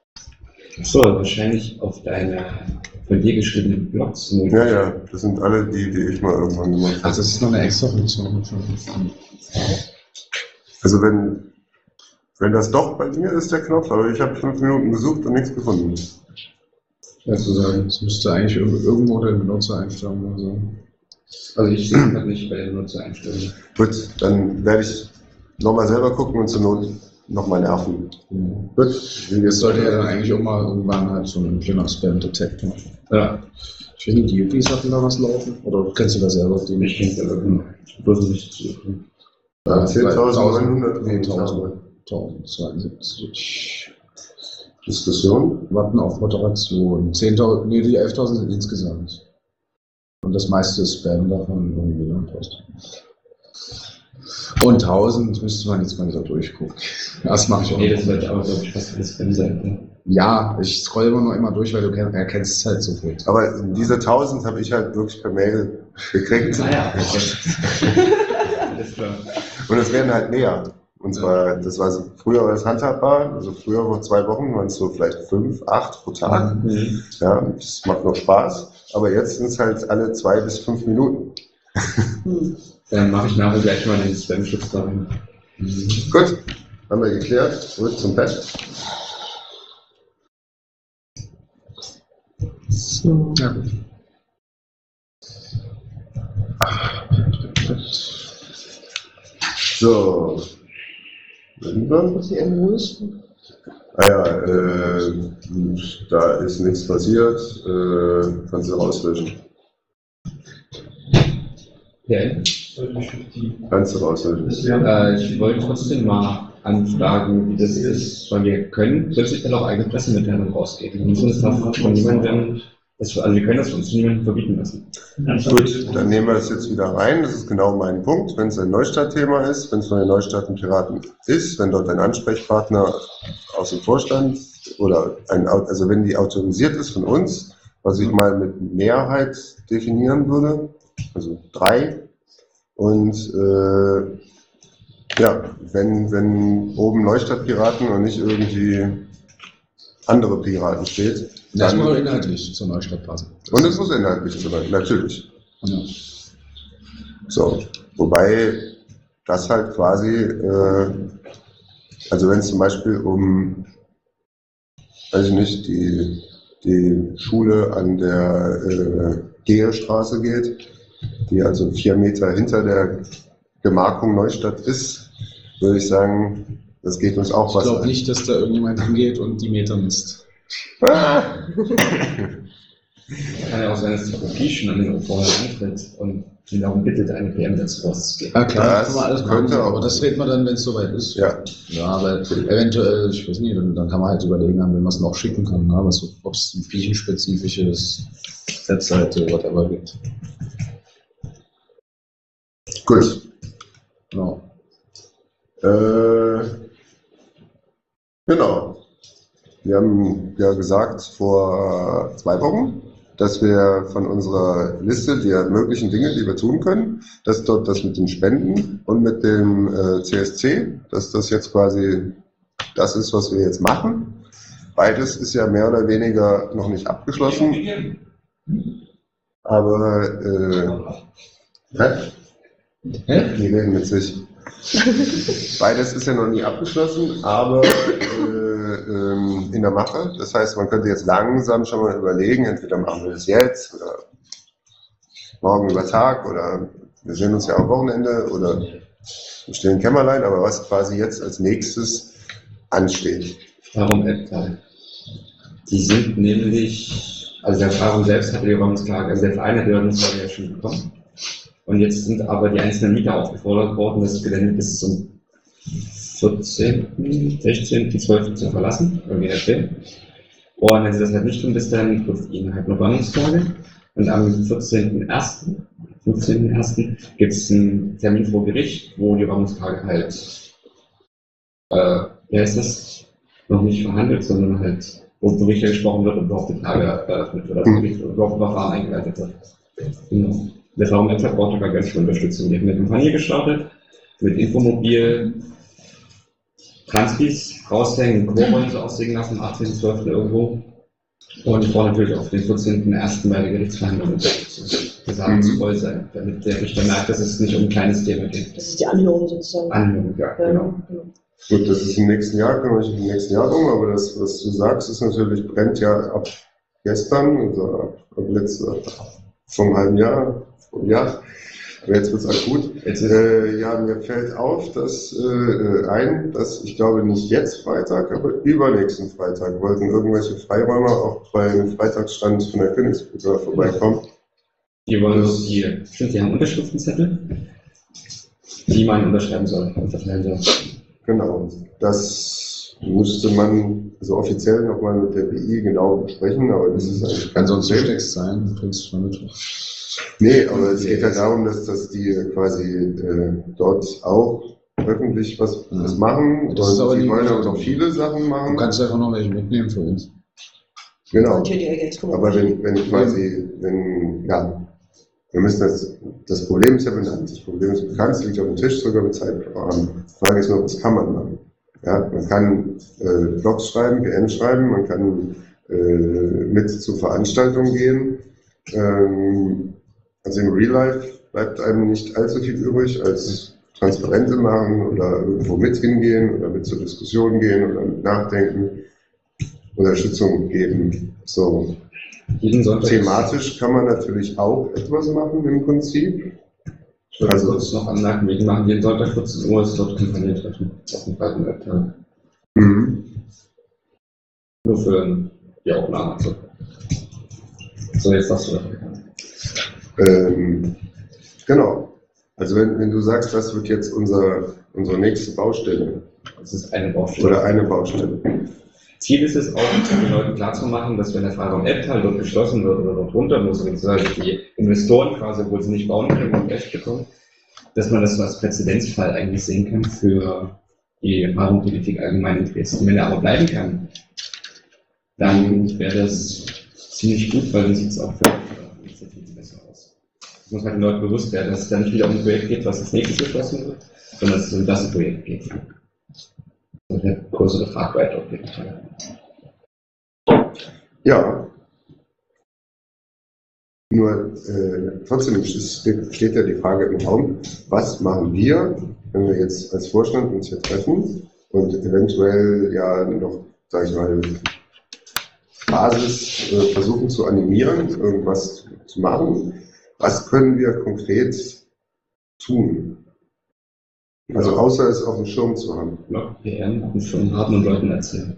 So, wahrscheinlich auf deiner von dir geschriebenen Blogs. Ja, ja, das sind alle die, die ich mal irgendwann gemacht Ach, habe. das ist noch eine extra Funktion. Also wenn, wenn das doch bei mir ist, der Knopf, aber ich habe fünf Minuten gesucht und nichts gefunden. Ja, zu sagen, es müsste eigentlich ir- irgendwo der Benutzereinstellung oder so. Also ich sehe es halt nicht bei der Nutzereinstellung. Gut, dann werde ich nochmal selber gucken und zur Not nochmal nerven. Mhm. Gut, wie Das sollte ja dann eigentlich auch mal irgendwann halt so ein kleiner Spam-Detect machen. Ja, Ich weiß nicht, die Yuppies hatten da was laufen? Oder kennst du das selber? Die ich denke, aber genau. Bloß nicht zu suchen. Ja, zehntausendneunhundert Nee, tausend. tausendzweiundsiebzig. Diskussion. Warten auf Moderation. zehntausend, nee, die elftausend sind insgesamt. Und das meiste ist Spam davon irgendwie dann Post. Und tausend müsste man jetzt mal wieder durchgucken. Das mache ich auch. Nee, das sollte aber, glaube ich, fast alles Spam sein. Ne? Ja, ich scroll immer noch immer durch, weil du kenn- erkennst es halt so viel. Aber diese tausend habe ich halt wirklich per Mail gekriegt. Naja, okay. Alles klar. Und es werden halt näher. Und zwar, das war so, früher war es handhabbar, also früher vor zwei Wochen waren es so vielleicht fünf, acht pro Tag. Mhm. Ja, das macht noch Spaß. Aber jetzt sind es halt alle zwei bis fünf Minuten. Hm. Dann mache ich nachher gleich mal den Spam-Schutz da rein. Gut, haben wir geklärt. Zurück zum Pad. So. Ja, gut. So. Irgendwann? Was die M O ist? Ah ja, äh, da ist nichts passiert. Äh, kannst du rauslöschen. Ja, Kannst du rauslöschen. äh, ich wollte trotzdem mal anfragen, wie das ist, weil wir können plötzlich dann auch eigene Pressemitteilungen rausgeben. Wir müssen das dann von niemandem, das, also wir können das uns niemandem verbieten lassen. Gut, dann nehmen wir das jetzt wieder rein. Das ist genau mein Punkt. Wenn es ein Neustadt-Thema ist, wenn es von den Neustadt-Piraten ist, wenn dort ein Ansprechpartner aus dem Vorstand oder ein, also wenn die autorisiert ist von uns, was ich mal mit Mehrheit definieren würde, also drei. Und äh, ja, wenn, wenn oben Neustadt-Piraten und nicht irgendwie andere Piraten steht, Das dann, muss inhaltlich zur Neustadt passen. und es muss inhaltlich sein, natürlich. Ja. So, wobei das halt quasi, äh, also wenn es zum Beispiel um, weiß ich nicht, die, die Schule an der äh, Gehestraße geht, die also vier Meter hinter der Gemarkung Neustadt ist, würde ich sagen, das geht uns auch Ich was glaube an. nicht, dass da irgendjemand hingeht und die Meter misst. Ah! Kann ja auch sein, dass die Kopie schon an den vorher antritt und die darum bittet, eine P M dazu rauszugeben. Ja klar, Das kann man alles könnte machen, auch aber das reden wir dann, wenn es soweit ist. Ja, Ja, weil eventuell, ich weiß nicht, dann, dann kann man halt überlegen, an wen man es noch schicken kann, ne? Ob es ein spezifisches Webseite, whatever gibt. gut. Genau. Äh, genau. Wir haben ja gesagt vor zwei Wochen, dass wir von unserer Liste der möglichen Dinge, die wir tun können, dass dort das mit den Spenden und mit dem äh, C S C, dass das jetzt quasi das ist, was wir jetzt machen. Beides ist ja mehr oder weniger noch nicht abgeschlossen. Aber äh, hä? Hä? Die reden mit sich. Beides ist ja noch nie abgeschlossen, aber äh, ähm, in der Mache. Das heißt, man könnte jetzt langsam schon mal überlegen, entweder machen wir das jetzt oder morgen über Tag oder wir sehen uns ja am Wochenende oder im stillen Kämmerlein, aber was quasi jetzt als nächstes ansteht. Warum Appteil? Die sind nämlich, also der Fahrung selbst hat die Räumungsklage, also der Verein hat die Räumungsklage ja schon bekommen. Und jetzt sind aber die einzelnen Mieter aufgefordert worden, das Gelände bis zum vierzehnten, sechzehnten, zwölften zu verlassen, irgendwie erzählt. Und wenn sie das halt nicht tun, bis dahin trifft ihnen halt eine Räumungsklage. Und am vierzehnten ersten, fünfzehnten ersten gibt es einen Termin vor Gericht, wo die Räumungsklage halt, äh, wie heißt das, noch nicht verhandelt, sondern halt, wo Berichte gesprochen wird und worauf die Klage eröffnet wird, also Gericht und worauf Verfahren eingeleitet wird. Genau. Der Raum Netzwerk braucht aber ganz viel Unterstützung. Wir haben eine Kampagne gestartet mit Infomobil, Transpis raushängen, Chorrollen so aussehen lassen, am achtzehnten zwölften irgendwo. Und ich brauche natürlich auch den vierzehnten ersten bei der Gerichtsverhandlung Unterstützung. Das Saal muss voll sein, damit der Richter merkt, dass es nicht um ein kleines Thema geht. Das ist die Anhörung sozusagen. Anhörung, ja, genau. genau. Gut, das ist im nächsten Jahr, kümmere ich mich im nächsten Jahr drum, aber das, was du sagst, ist natürlich, brennt ja ab gestern, also ab, ab letzter, vom halben Jahr, vom Jahr. Aber jetzt wird es akut. Jetzt ist Äh, ja, mir fällt auf, dass äh, ein, dass ich glaube nicht jetzt Freitag, aber übernächsten Freitag wollten irgendwelche Freiräumer auch beim Freitagsstand von der Königsbrücke vorbeikommen. die wollen uns hier, stimmt, die haben Unterschriftenzettel, die man unterschreiben soll und verteilen soll. Genau. Das müsste man also offiziell nochmal mit der B I genau besprechen, aber das ist eigentlich kein Ansonsten Problem. steckst sein, du bringst es schon mit. Nee, aber es geht ja darum, dass, dass die quasi äh, dort auch öffentlich was, Mhm. was machen. Das ist aber und die die- wollen auch noch viele Sachen Du machen. kannst einfach noch welche mitnehmen für uns. Genau. Und hier die Ecke jetzt Aber wenn, wenn quasi, wenn, ja, wir müssen das, das Problem ist ja benannt. Das Problem ist bekannt, es liegt auf dem Tisch, sogar mit Zeitplan. Die Frage ist nur, was kann man machen? Ja, man kann äh, Blogs schreiben, P M schreiben, man kann äh, mit zu Veranstaltungen gehen. Ähm, Also im Real Life bleibt einem nicht allzu viel übrig, als Transparente machen oder irgendwo mit hingehen oder mit zur Diskussion gehen oder mit nachdenken, Unterstützung geben. So. Jeden Sonntag. Thematisch kann man natürlich auch etwas machen im Prinzip. Ich würde Also- kurz noch anmerken, wir machen jeden Sonntag vierzehn Uhr, ist dort Kampagnentreffen auf dem zweiten Webtag. Mhm. Nur für die Aufnahme. So, so jetzt darfst du davon. Ähm, genau. Also wenn, wenn du sagst, das wird jetzt unser, unsere nächste Baustelle Das ist eine Baustelle. oder eine Baustelle. Ziel ist es auch, den Leuten klarzumachen, dass wenn der Freiraum Epptal dort geschlossen wird oder dort runter muss, beziehungsweise die Investoren quasi, obwohl sie nicht bauen können und Recht bekommen, dass man das so als Präzedenzfall eigentlich sehen kann für die Raumpolitik allgemein in Dresden. Wenn er aber bleiben kann, dann wäre das ziemlich gut, weil dann sieht es auch für die Initiative besser aus. Das muss halt den Leuten bewusst werden, dass es dann nicht wieder um ein Projekt geht, was als nächstes geschlossen wird, sondern dass es um das Projekt geht. Und der größere Tragweite auf jeden Fall. Ja. Nur äh, trotzdem steht, steht ja die Frage im Raum, was machen wir, wenn wir jetzt als Vorstand uns hier treffen und eventuell ja noch, sag ich mal, Basis äh, versuchen zu animieren, irgendwas zu machen. Was können wir konkret tun? Also außer es auf dem Schirm zu haben. Ja, P R auf dem Schirm haben und Leuten erzählen.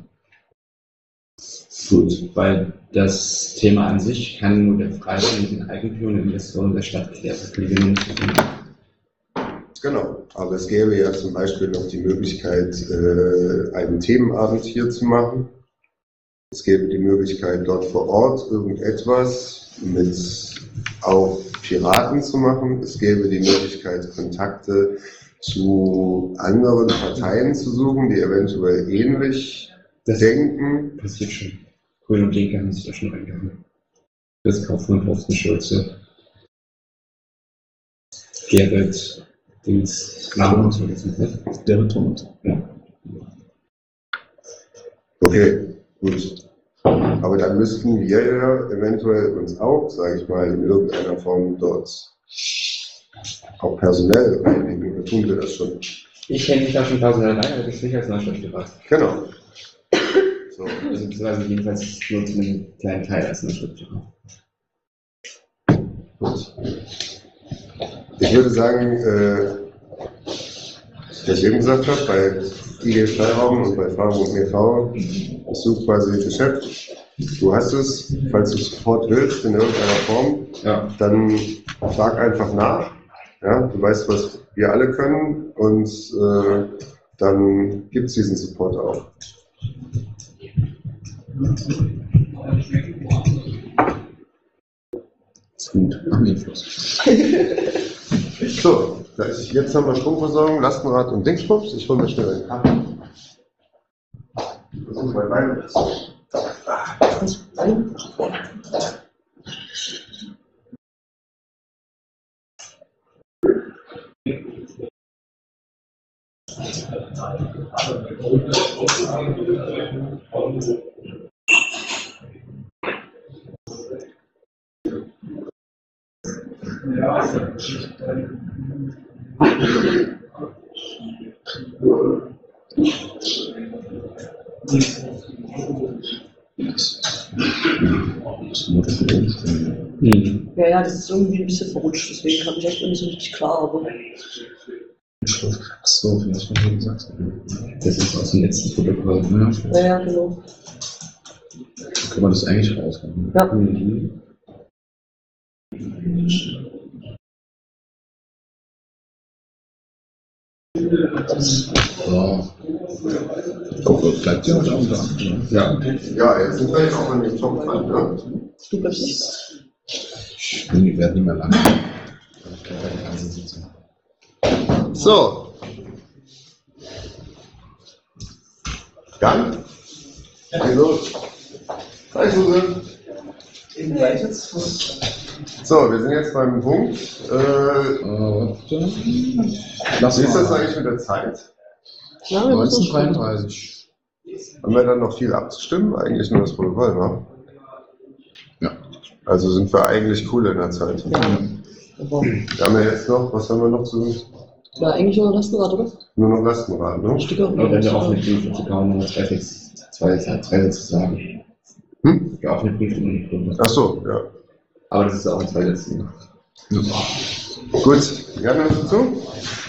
Gut. Weil das Thema an sich kann nur der freiwilligen Eigentümer und Investoren der Stadt klären. Das können wir nicht tun. Genau, aber es gäbe ja zum Beispiel noch die Möglichkeit, äh, einen Themenabend hier zu machen. Es gäbe die Möglichkeit, dort vor Ort irgendetwas mit auch Piraten zu machen. Es gäbe die Möglichkeit, Kontakte zu anderen Parteien zu suchen, die eventuell ähnlich Das denken. passiert schon. Grün und Linke haben sich da schon reingehauen. Das Kaufmann, Thorsten Schulze, Gerrit, Dings, Namen und so, das sind nicht. Der Betonung. Ja. Okay, gut. Aber dann müssten wir ja eventuell uns auch, sage ich mal, in irgendeiner Form dort auch personell reinigen. Oder tun wir das schon? Ich kenne mich da schon personell rein, aber das ist nicht als Neustadtpirat. Genau. So. Also beziehungsweise jedenfalls nur zu einem kleinen Teil als Neustadtpirat. Gut. Ich würde sagen, äh, wie ich eben gesagt habe, bei I G Freiraum und bei Freiraum e V bist du quasi der Chef. Du hast es, falls du Support willst in irgendeiner Form, Ja. dann frag einfach nach. Ja, du weißt, was wir alle können und äh, dann gibt es diesen Support auch. Ist gut. Am Influss. So, gleich- jetzt haben wir Stromversorgung, Lastenrad und Dingsbums. Ich hole mir schnell einen Kaffee. Das ist mein Bein. Mhm. Ja, ja, das ist irgendwie ein bisschen verrutscht, deswegen kam ich echt nicht so richtig klar, aber Ach so, wie hast du schon gesagt? Das ist aus dem letzten Protokoll. Ne? ja, ja, genau. Kann man das eigentlich raushaben? Ja. Mhm. Ja. Aber bleibt ja auch da. Ne? Ja. Ja, jetzt sind wir jetzt auch an dem Top dran, ne? Du bleibst. Die werden nicht mehr lang. Ich kann bei der ganzen Sitzung. So. Dann? Also, hi Susan. So, wir sind jetzt beim Punkt. Äh, Warte. Lass wie ist das mal. eigentlich mit der Zeit? Ja, wir müssen schon. neunzehnhundertdreiunddreißig. Haben wir dann noch viel abzustimmen? Eigentlich nur das Protokoll, wa? Ja. Also sind wir eigentlich cool in der Zeit. Ja. Aber Wir haben ja jetzt noch, was haben wir noch zu? war eigentlich nur Lastenrad, oder? Nur noch Lastenrad, ne? Sticker. Aber wenn wir offene Briefe, kann man nur zwei Sätze, zwei, zwei Sätze sagen. Hm? Ja, offene Briefe und die Briefe. Ach so, ja. Aber das ist auch in zwei Sätzen. Gut, gerne noch dazu?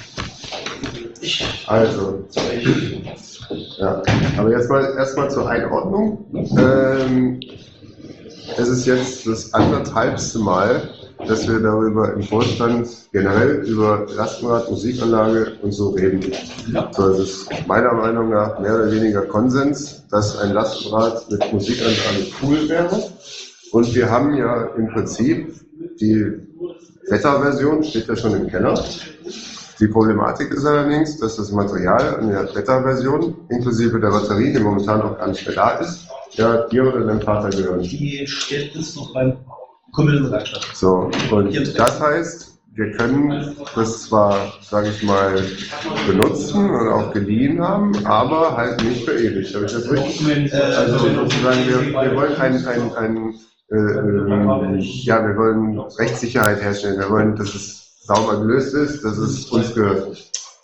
Also, ja, aber jetzt mal erstmal zur Einordnung. Ähm, es ist jetzt das anderthalbste Mal, dass wir darüber im Vorstand generell über Lastenrad, Musikanlage und so reden. So, es ist meiner Meinung nach mehr oder weniger Konsens, dass ein Lastenrad mit Musikanlage cool wäre. Und wir haben ja im Prinzip die Beta-Version, steht ja schon im Keller. Die Problematik ist allerdings, dass das Material an der Beta-Version inklusive der Batterie, die momentan auch gar nicht mehr da ist, ja dir oder deinem Vater gehören. Die steht jetzt noch beim Kumpel in der Werkstatt. So, und das heißt, wir können das zwar, sage ich mal, benutzen und auch geliehen haben, aber halt nicht für ewig. Habe ich das richtig? Also sozusagen, wir, wir wollen ein, ein, ein äh, äh, ja, wir wollen Rechtssicherheit herstellen. Wir wollen, dass es sauber gelöst ist, dass es uns gehört.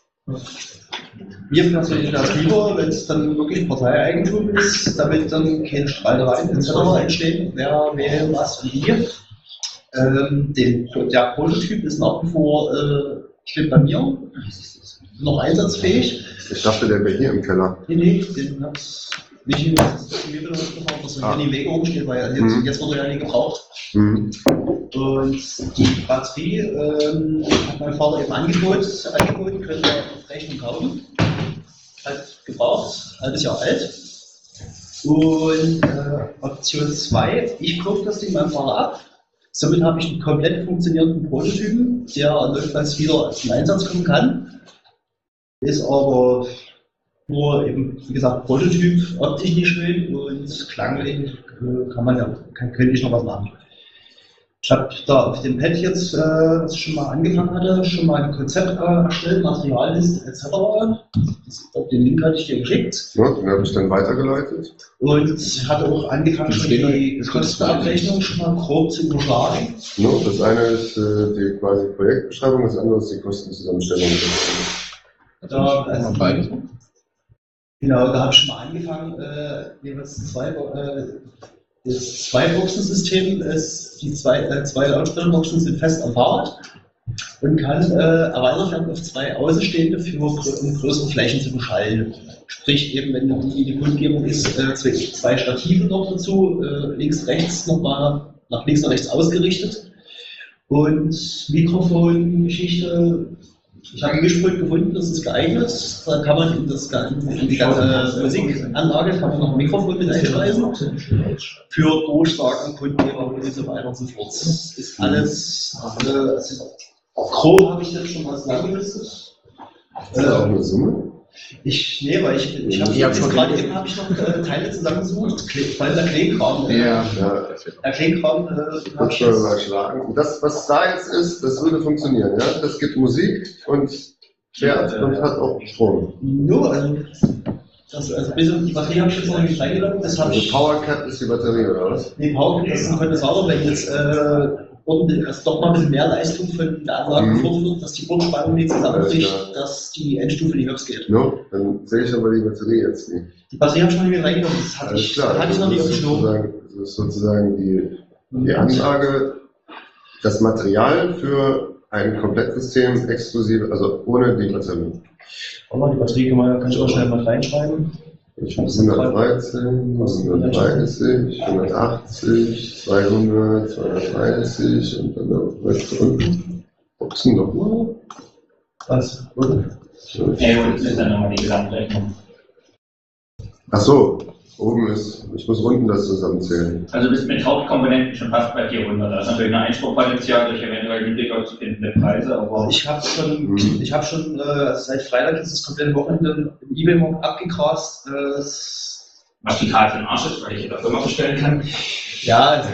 Wir persönlich das lieber, wenn es dann wirklich Parteieigentum ist, damit dann keine Streitereien et cetera entstehen, wer, wer, was, wie. Ähm, den, der Prototyp ist nach wie vor, äh, steht bei mir, noch einsatzfähig. Ich dachte, der wäre hier im Keller. Nee, nee, den hat's nicht in das mir wieder gefahren, dass er Ah. hier in die Wege oben steht, weil jetzt, Mhm. jetzt wird er ja nicht gebraucht. Mhm. Und die Batterie ähm, hat mein Vater eben angeboten, angeboten können wir auf Rechnung kaufen. Halt gebraucht, halbes Jahr alt. Und äh, Option zwei, ich kaufe das Ding meinem Vater ab. Somit habe ich einen komplett funktionierenden Prototypen, der notfalls wieder zum Einsatz kommen kann. Ist aber nur eben, wie gesagt, Prototyp, optisch nicht schön und klanglich äh, kann man ja, kann, könnte ich noch was machen. Ich habe da auf dem Pad jetzt, äh, was ich schon mal angefangen hatte, schon mal ein Konzept äh, erstellt, Materialliste et cetera. Das, den Link hatte ich dir geschickt. Ja, den habe ich dann weitergeleitet. Und hatte auch angefangen, schon die Kostenabrechnung schon mal grob zu überschlagen. No, das eine ist äh, die quasi Projektbeschreibung, das andere ist die Kostenzusammenstellung. Da, also, beides. genau, da habe ich schon mal angefangen, äh, jeweils zwei, äh, das Zwei-Boxen-System ist, die zwei, äh, zwei Lautsprecherboxen sind fest am Fahrrad und kann äh, erweitert werden auf zwei außenstehende, für, um größere Flächen zu beschallen. Sprich eben, wenn die, die Kundgebung ist, äh, zwei, zwei Stative noch dazu, äh, links, rechts nochmal nach links und rechts ausgerichtet. Und Mikrofon-Geschichte, ich habe ein Mischpult gefunden, das ist geeignet. Da kann man in, das, in die ganze Musikanlage kann man noch ein Mikrofon mit einspeisen. Für Durchsagen, Kundgeber und so weiter und so fort. Das ist alles, äh, also grob habe ich jetzt schon was zusammengelistet. Ist das auch eine Summe? Ich, nee, weil ich, ich habe Ich hab jetzt schon gerade gesehen. eben habe ich noch äh, Teile zusammengesucht, Kle- vor allem der Kleinkram. äh, Ja. Ja, Der Kleinkram, äh, hab wird ich schon jetzt- überschlagen. Und das, was da jetzt ist, das würde funktionieren. Ja? Das gibt Musik und der und hat auch Strom. Nur, also, das, also bis auf die Batterie habe ich jetzt noch nicht reingeladen, das habe Also ich. PowerCap ist die Batterie, oder was? Nee, Power, das ist ein Kondensator, wenn jetzt äh, ordentlich, also doch mal ein bisschen mehr Leistung von der Anlage Mhm. gefordert wird, dass die Bordspannung nicht zusammenbricht, Alles klar. dass die Endstufe nicht höchst geht. No, dann sehe ich aber die Batterie jetzt nicht. Die Batterie habe ich noch nicht mit reingenommen, das hatte Alles ich, klar, hatte ich noch nicht auf das dem ist Schirm. sozusagen, das ist sozusagen die, die Anlage, das Material für ein Komplettsystem exklusive, also ohne die Batterie. Aber die Batterie kann, man, kann ich auch schnell mal reinschreiben. Ich hab's hundertdreizehn, hundertdreißig, hundertachtzig, zweihundert, zweihundertdreißig und dann noch was unten. Boxen nochmal. Was? Ja, gut, das ist dann nochmal die Gesamtrechnung. Ach so, oben ist, ich muss unten das zusammenzählen. Also du bist mit Hauptkomponenten schon fast bei vierhundert. Da ist natürlich ein Einsparpotenzial durch eventuell niedriger zu findende Preise, aber Ich habe schon, Mhm. ich habe schon äh, seit Freitag ist das komplette Wochenende im eBay-Markt abgegrast. Äh, es- was total für den Arsch ist, weil ich in der Firma bestellen kann. ja, also,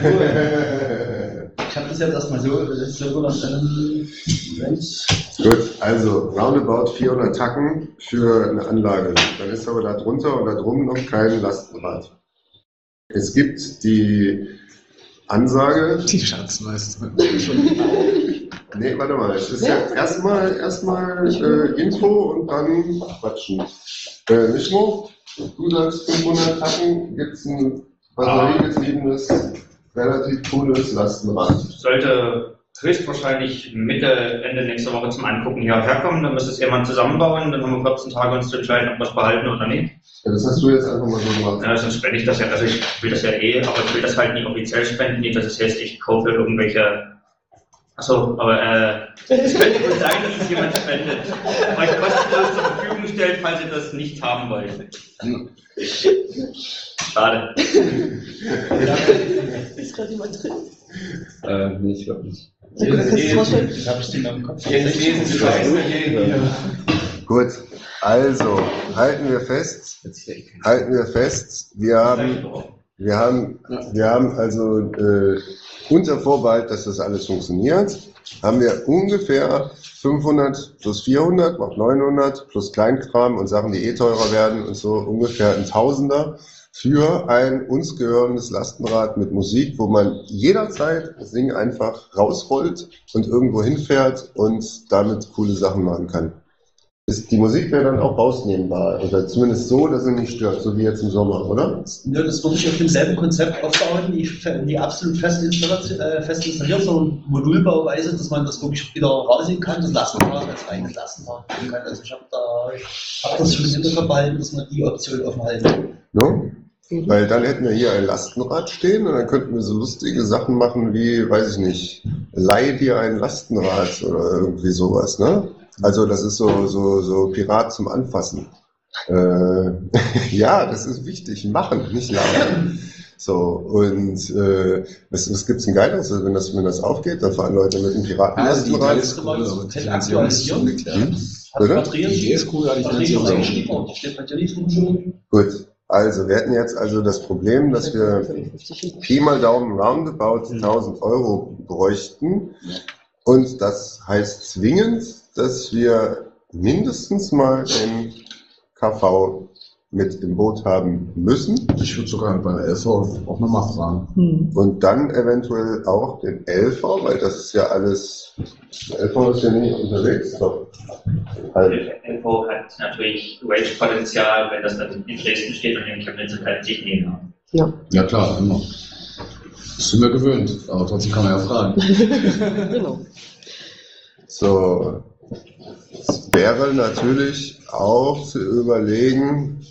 ich habe das jetzt erstmal so, das ist so gut, ähm, wenn's- Gut, also roundabout vierhundert Tacken für eine Anlage. Dann ist aber da drunter und da drum noch kein Lastenrad. Es gibt die Ansage, Die Schatzmeister. Nee, warte mal, es ist ja erstmal erstmal äh, Info und dann quatschen. Äh, Mischmo, du sagst fünfhundert Tacken, gibt es ein batteriegetriebenes, relativ cooles Lastenrad. Sollte höchstwahrscheinlich Mitte, Ende nächster Woche zum Angucken hierher kommen, dann müsste es jemand zusammenbauen, dann haben wir vierzehn Tage uns zu entscheiden, ob wir es behalten oder nicht. Ja, das hast du jetzt einfach mal so gemacht. Ja, sonst spende ich das ja, also ich will das ja eh, aber ich will das halt nicht offiziell spenden, nicht, dass es heißt, ich kaufe irgendwelche. Achso, aber äh, es könnte wohl sein, dass es jemand spendet. Euch kostenlos zur Verfügung stellt, falls ihr das nicht haben wollt. Schade. Ist gerade jemand drin? Äh, nee, ich glaube nicht. So, kannst du es vorstellen? Ich habe es dir im Kopf. Jetzt lesen Sie Scheiße hier. Gut, also halten wir fest, halten wir fest, wir haben, wir haben, wir haben also äh, unter Vorbehalt, dass das alles funktioniert, haben wir ungefähr fünfhundert plus vierhundert macht neunhundert plus Kleinkram und Sachen, die eh teurer werden und so ungefähr ein Tausender für ein uns gehörendes Lastenrad mit Musik, wo man jederzeit das Ding einfach rausrollt und irgendwo hinfährt und damit coole Sachen machen kann. Ist die Musik wäre dann auch rausnehmbar, oder zumindest so, dass sie nicht stört, so wie jetzt im Sommer, oder? Ja, das würde ich auf demselben Konzept aufbauen, die, die absolut fest, äh, fest installiert, so Modulbauweise, dass man das wirklich wieder rausnehmen kann, das Lastenrad als reines Lastenrad nehmen kann. Also ich habe da hab das schon im Hinterkopf behalten, dass man die Option offen halten. No? Mhm. Weil dann hätten wir hier ein Lastenrad stehen und dann könnten wir so lustige Sachen machen wie, weiß ich nicht, leih dir ein Lastenrad oder irgendwie sowas, ne? Also das ist so, so, so Pirat zum Anfassen. Äh, ja, das ist wichtig. Machen, nicht lachen. So, und äh, was, was gibt's denn Geiles, wenn das, wenn das aufgeht? Dann fahren Leute mit einem Piraten. Also die Idee ist cool, aber die Finanzierung ist ungeklärt. Hm? Hat Oder? Batterien, Die Idee ist cool, aber die Batterien Finanzierung ist eingeschrieben, ungeklärt. aber steht bei dir nicht drin. Gut, also wir hätten jetzt also das Problem, dass wir Pi mal Daumen roundabout tausend Euro bräuchten. Und das heißt zwingend, dass wir mindestens mal den K V mit im Boot haben müssen. Ich würde sogar bei L V auch nochmal fragen. Hm. Und dann eventuell auch den L V, weil das ist ja alles, L V ist ja nicht unterwegs. Doch. Also, L V hat natürlich Range-Potenzial, wenn das dann in Dresden steht und in Chemnitz kann es sich nehmen. Ja. Ja klar, immer. Das sind wir gewöhnt, aber trotzdem kann man ja fragen. Genau. so, es wäre natürlich auch zu überlegen,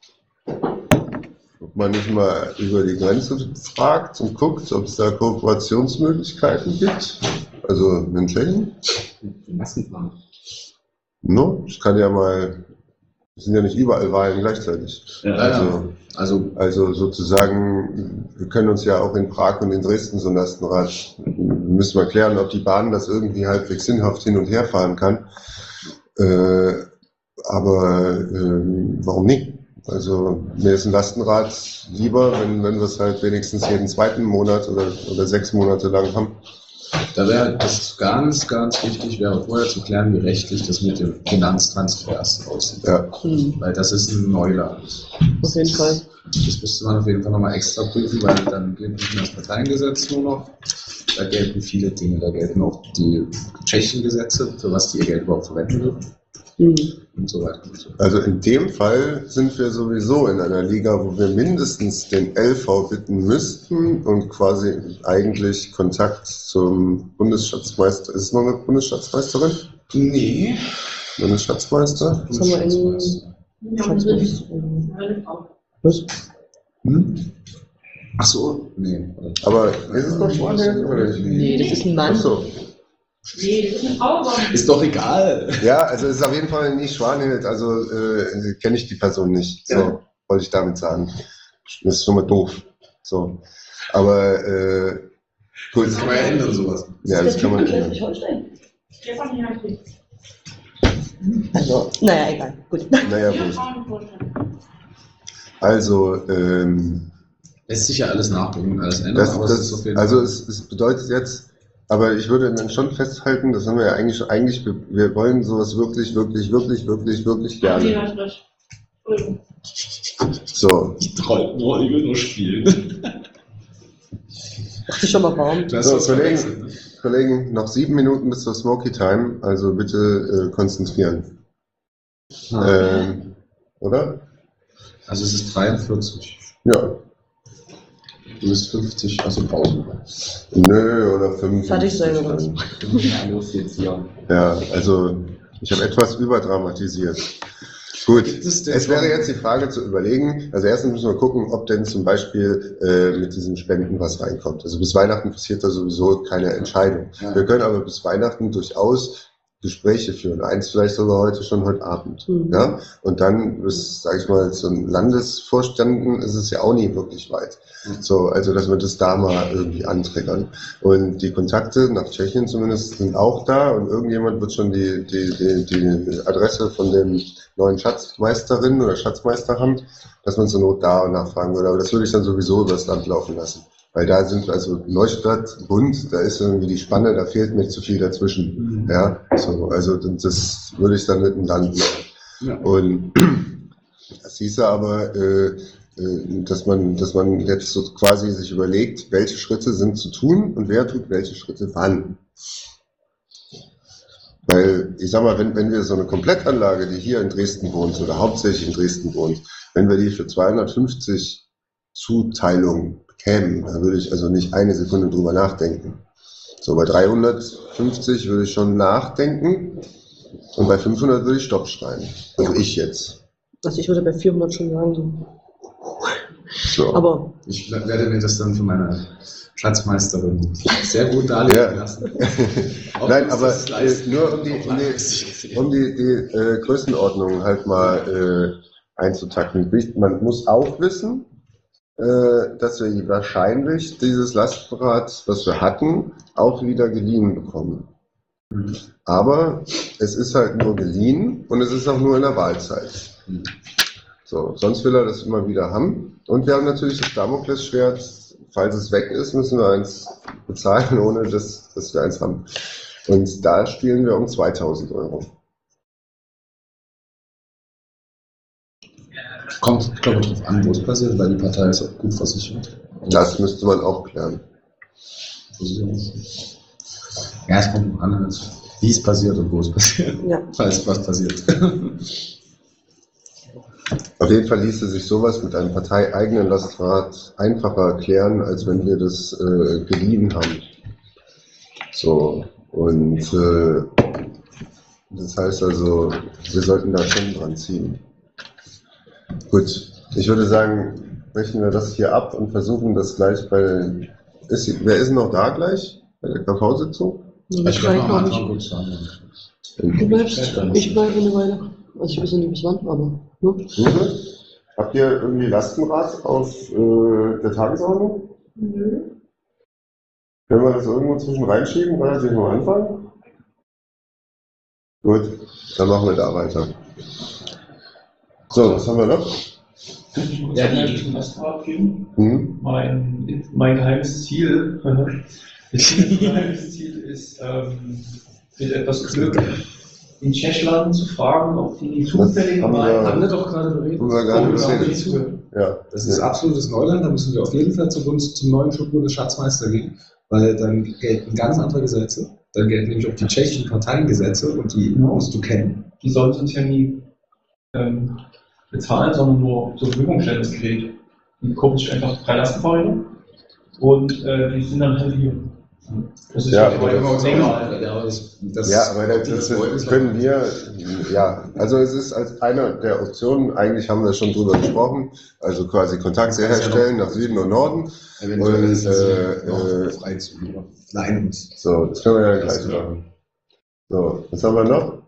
ob man nicht mal über die Grenze fragt und guckt, ob es da Kooperationsmöglichkeiten gibt. Also in Tschechien. Massenfahren. No, das kann ja mal, es sind ja nicht überall Wahlen gleichzeitig. Ja, Also, Also, also sozusagen, wir können uns ja auch in Prag und in Dresden so ein Lastenrad, müssen wir klären, ob die Bahn das irgendwie halbwegs sinnhaft hin und her fahren kann. Äh, aber äh, warum nicht? Also mir ist ein Lastenrad lieber, wenn, wenn wir es halt wenigstens jeden zweiten Monat oder, oder sechs Monate lang haben. da wäre das ganz, ganz wichtig, wäre vorher zu klären, wie rechtlich das mit den Finanztransfers aussieht. Ja. Hm. Weil das ist ein Neuland. Auf jeden Fall. Das müsste man auf jeden Fall nochmal extra prüfen, weil dann gilt nicht mehr das Parteiengesetz nur noch. Da gelten viele Dinge. Da gelten auch die Tschechengesetze, für was die ihr Geld überhaupt verwenden dürfen. Hm. Und so weiter und so fort. Also in dem Fall sind wir sowieso in einer Liga, wo wir mindestens den L V bitten müssten und quasi eigentlich Kontakt zum Bundesschatzmeister. Ist es noch eine Bundesschatzmeisterin? Nee. Bundesschatzmeister? Was haben wir in Schatzmeister? Was? Hm? Ach so, nee. Aber ist es noch Schwanhild oder nicht? Nee, das ist ein Mann. Ach so. Nee, das ist eine Frau. Ist doch egal. Ja, also es ist auf jeden Fall nicht Schwanhild, also äh, kenne ich die Person nicht. So, Ja. wollte ich damit sagen. Das ist schon mal doof. So. Aber äh, gut. Das kann man ja ändern, sowas. Ja, das kann man nicht ändern. Schleswig-Holstein. Stefanie Heidrich. Also, naja, egal. Gut. Naja, Vier gut. Frauen vorstellen. Also, ähm, Lässt sich ja alles nachdenken, alles ändern, das, aber es ist auf das, jeden also Fall. es, es bedeutet jetzt, aber ich würde dann schon festhalten, das haben wir ja eigentlich, eigentlich, wir, wir wollen sowas wirklich, wirklich, wirklich, wirklich, wirklich Nee, gerne. hast recht. Entschuldigung. So, Ich will nur spielen. Macht sich schon mal warm. Du hast So, was Kollegen, verwechselt, ne? Kollegen, noch sieben Minuten bis zur Smoky Time, also bitte äh, konzentrieren. Ähm, oder? Also es ist dreiundvierzig. Ja. Du bist fünfzig, also Pause. Nö, oder fünf. Fertig sein oder was? Ja, los jetzt hier. Ja, also ich habe etwas überdramatisiert. Gut, Gibt es es, denn wäre schon- jetzt die Frage zu überlegen, also erstens müssen wir gucken, ob denn zum Beispiel äh, mit diesen Spenden was reinkommt. Also bis Weihnachten passiert da sowieso keine Entscheidung. Ja. Wir können aber bis Weihnachten durchaus Gespräche führen, eins vielleicht sogar heute schon heute Abend. Mhm. Ja? Und dann bis, sag ich mal, zu den Landesvorständen ist es ja auch nie wirklich weit. So, also dass wir das da mal irgendwie antriggern. Und die Kontakte nach Tschechien zumindest sind auch da und irgendjemand wird schon die, die, die, die Adresse von dem neuen Schatzmeisterin oder Schatzmeister haben, dass man zur Not da nachfragen würde. Aber das würde ich dann sowieso über das Land laufen lassen. Weil da sind, also Neustadt, Bund, da ist irgendwie die Spanne, da fehlt mir zu viel dazwischen. Mhm. Ja, so, also das würde ich dann mit dem Land machen. Ja. Und das hieße aber, äh, äh, dass man, dass man jetzt so quasi sich überlegt, welche Schritte sind zu tun und wer tut welche Schritte wann. Weil, ich sag mal, wenn, wenn wir so eine Komplettanlage, die hier in Dresden wohnt oder hauptsächlich in Dresden wohnt, wenn wir die für zweihundertfünfzig Zuteilungen bekämen, dann würde ich also nicht eine Sekunde drüber nachdenken. So, bei dreihundertfünfzig würde ich schon nachdenken und bei fünfhundert würde ich Stopp schreien. Also ich jetzt. Also ich würde bei vierhundert schon sagen. So. So. Aber Ich werde mir das dann von meiner Schatzmeisterin sehr gut darlegen Ja. lassen. Ob Nein, uns aber das äh, leisten, nur um die, auch um die, langfristig gesehen. um die, die äh, Größenordnung halt mal äh, einzutakten. Man muss auch wissen, äh, dass wir wahrscheinlich dieses Lastenrad, was wir hatten, auch wieder geliehen bekommen. Mhm. Aber es ist halt nur geliehen und es ist auch nur in der Wahlzeit. Mhm. So, sonst will er das immer wieder haben. Und wir haben natürlich das Damoklesschwert, falls es weg ist, müssen wir eins bezahlen, ohne dass, dass wir eins haben. Und da spielen wir um zweitausend Euro. Kommt, glaube ich, drauf an, wo es passiert, weil die Partei ist auch gut versichert. Das müsste man auch klären. Ja, es kommt drauf an, wie es passiert und wo es passiert. ja, Falls was passiert. Auf jeden Fall ließe sich sowas mit einem parteieigenen Lastrad einfacher klären, als wenn wir das äh, geliehen haben. So, und äh, das heißt also, wir sollten da schon dran ziehen. Gut, ich würde sagen, brechen wir das hier ab und versuchen das gleich bei. Ist, wer ist noch da gleich? Bei der K V-Sitzung? ich Ich glaube, am glaube Anfang ich. gut sagen. Du bleibst, ich bleibe eine Weile. Also ich weiß ja nicht bis wann, aber. Ne? Mhm. Habt ihr irgendwie Lastenrad auf äh, der Tagesordnung? Nö. Können wir das irgendwo zwischen reinschieben, relativ am Anfang? Gut, dann machen wir da weiter. So, was haben wir noch? Ja, die zum Lastenrad geben. Hm? Mein, mein geheimes Ziel, mein geheimes Ziel ist, ähm, mit etwas Glück in Tschechland zu fragen, ob die zufälligerweise. Haben wir doch gerade beredet. Haben wir gerade Oh, da haben wir gesehen. nicht zugehört. Ja, Das ist absolutes Neuland, da müssen wir auf jeden Fall zum, zum neuen Bundesschatzmeister gehen, weil dann gelten ganz andere Gesetze. Dann gelten nämlich auch die tschechischen Parteiengesetze und die Ja. musst du kennen. Die sollen uns ja nie ähm, bezahlen, sondern nur zur Verfügung stellen, das Gerät. Die gucken sich einfach drei Lastenfahrräder und äh, die sind dann halt hier. Das ist Ja, ja, aber ja, das- länger. Ja, das, das, ja, aber das, das das, wollen das wir- können wir, ja, also es ist als eine der Optionen, eigentlich haben wir schon drüber gesprochen, also quasi Kontakte Das ist ja herstellen noch- nach Süden und Norden. Eventuell Und, ist das äh, noch äh, frei zu Nein, muss. So, das können wir ja Das gleich ist machen. So, was haben wir noch?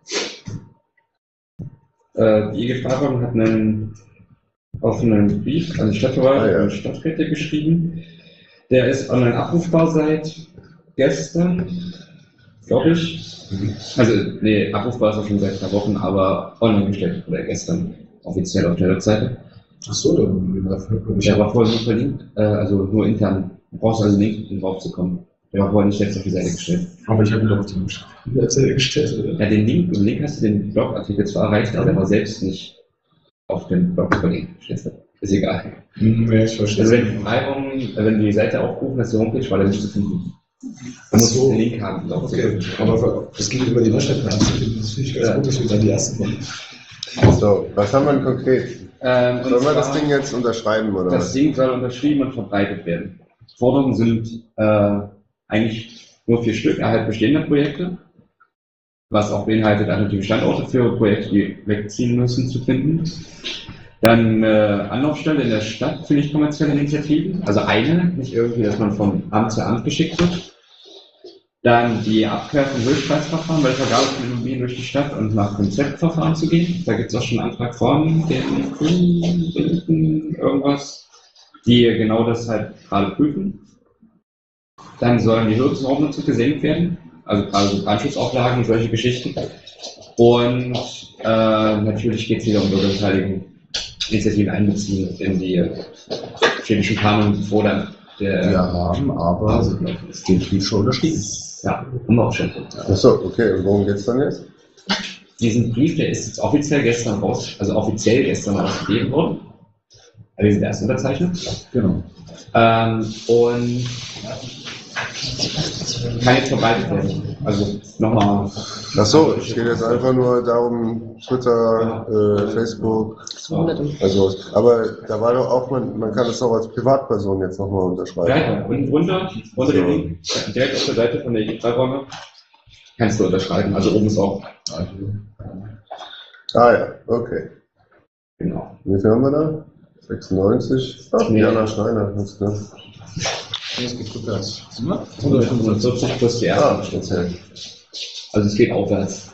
Äh, die I G Sparbank hat einen offenen Brief an die Stadtverwaltung Ah, ja. und Stadträte geschrieben. Der ist online abrufbar seit gestern, glaube ich. Also, nee, abrufbar ist er schon seit drei Wochen, aber online gestellt wurde er gestern offiziell auf der Webseite. Ach so, dann Der war vorher nur verlinkt, äh, also nur intern. Du brauchst also nicht, um drauf zu kommen. Der war vorher nicht jetzt auf die Seite gestellt. Aber ich habe ihn doch auf die Webseite gestellt, oder? Ja, den Link, im Link hast du den Blogartikel zwar erreicht, aber der war selbst nicht auf dem Blog verlinkt. Verstehst du? ist egal. Hm, ja, ich verstehe. Also wenn die Freiraum, äh, wenn du die Seite aufgerufen hast, die Homepage, war der nicht zu finden. Du musst so. den Link haben, glaube ich. Okay, aber es geht über die Neustadt-Plan. Das finde ich ganz Ja. gut, dass wir dann die ersten waren. So, was haben wir denn konkret? Ähm, und Sollen wir das zwar- Ding jetzt unterschreiben oder Das was? Ding soll unterschrieben und verbreitet werden. Forderungen sind äh, eigentlich nur vier Stück, Erhalt bestehender Projekte, was auch beinhaltet, alternative Standorte für Projekte, die wegziehen müssen, zu finden. Dann äh, Anlaufstelle in der Stadt für nicht kommerzielle Initiativen, also eine, nicht irgendwie, dass man von Amt zu Amt geschickt wird. Dann die Abkehr vom Höchstpreisverfahren bei der Vergabe von Immobilien durch die Stadt und nach Konzeptverfahren zu gehen. Da gibt es auch schon einen Antrag von den Grünen, Linken, irgendwas, die genau das halt gerade prüfen. Dann sollen die Hürdenordnung gesenkt werden, also gerade so Brandschutzauflagen und solche Geschichten. Und äh, natürlich geht es wieder um Bürgerbeteiligung, Initiativen einbeziehen in die chemischen Planungen vor dann der. Wir haben aber den Brief schon unterschrieben. Ja, haben wir auch schon. Achso, okay, und worum geht's dann jetzt? Diesen Brief, der ist jetzt offiziell gestern raus, also offiziell gestern rausgegeben worden. Also wir sind erst unterzeichnet. Genau. Ähm, und kann jetzt verbreitet werden. Also nochmal. Achso, es geht jetzt einfach nur darum, Twitter, äh, Facebook, also, aber da war doch auch, man, man kann das auch als Privatperson jetzt nochmal unterschreiben. Ja, unten drunter, unter dem Link, direkt auf der Seite von der I G-Freiräume, kannst du unterschreiben. Also oben ist auch. Ah ja, okay. Genau. Wie viel haben wir da? sechsundneunzig? Ach, Nee. Jana Schneider, das ist klar. Das geht rückwärts. hundertfünfundvierzig plus die Ah, erste. speziell. Also es geht aufwärts.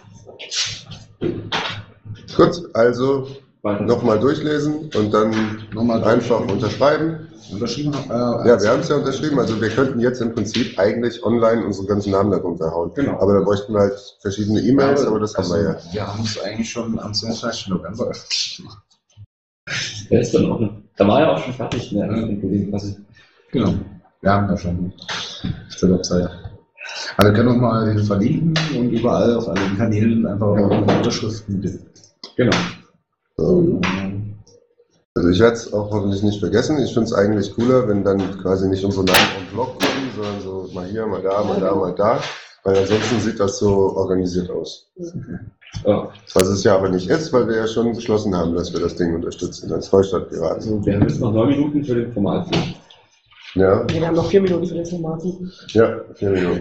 Gut, also Weiter. nochmal durchlesen und dann Nochmal einfach unterschreiben. unterschrieben. Äh, Ja, wir haben es ja unterschrieben, also wir könnten jetzt im Prinzip eigentlich online unsere ganzen Namen darunter hauen. Genau. Aber da bräuchten wir halt verschiedene E-Mails, aber das haben also, wir ja. Wir haben es eigentlich schon am zweiundzwanzigsten November öffentlich gemacht. Der ist dann auch, da war ja auch schon fertig, ne? Also den Kollegen quasi. Genau. Wir haben da schon auf der Website. Also wir können auch mal den verlinken und überall auf allen Kanälen einfach Unterschriften bitten. Genau. So. Also ich werde es auch hoffentlich nicht vergessen. Ich finde es eigentlich cooler, wenn dann quasi nicht unsere Namen im Blog kommen, sondern so mal hier, mal da, mal da, mal da. Weil ansonsten sieht das so organisiert aus. Ja. Was es ja aber nicht ist, weil wir ja schon beschlossen haben, dass wir das Ding unterstützen als Vollstadtpiraten. Also wir haben jetzt noch neun Minuten für den Format. Ja, Wir haben noch vier Minuten für den Formaten. ja, vier Minuten.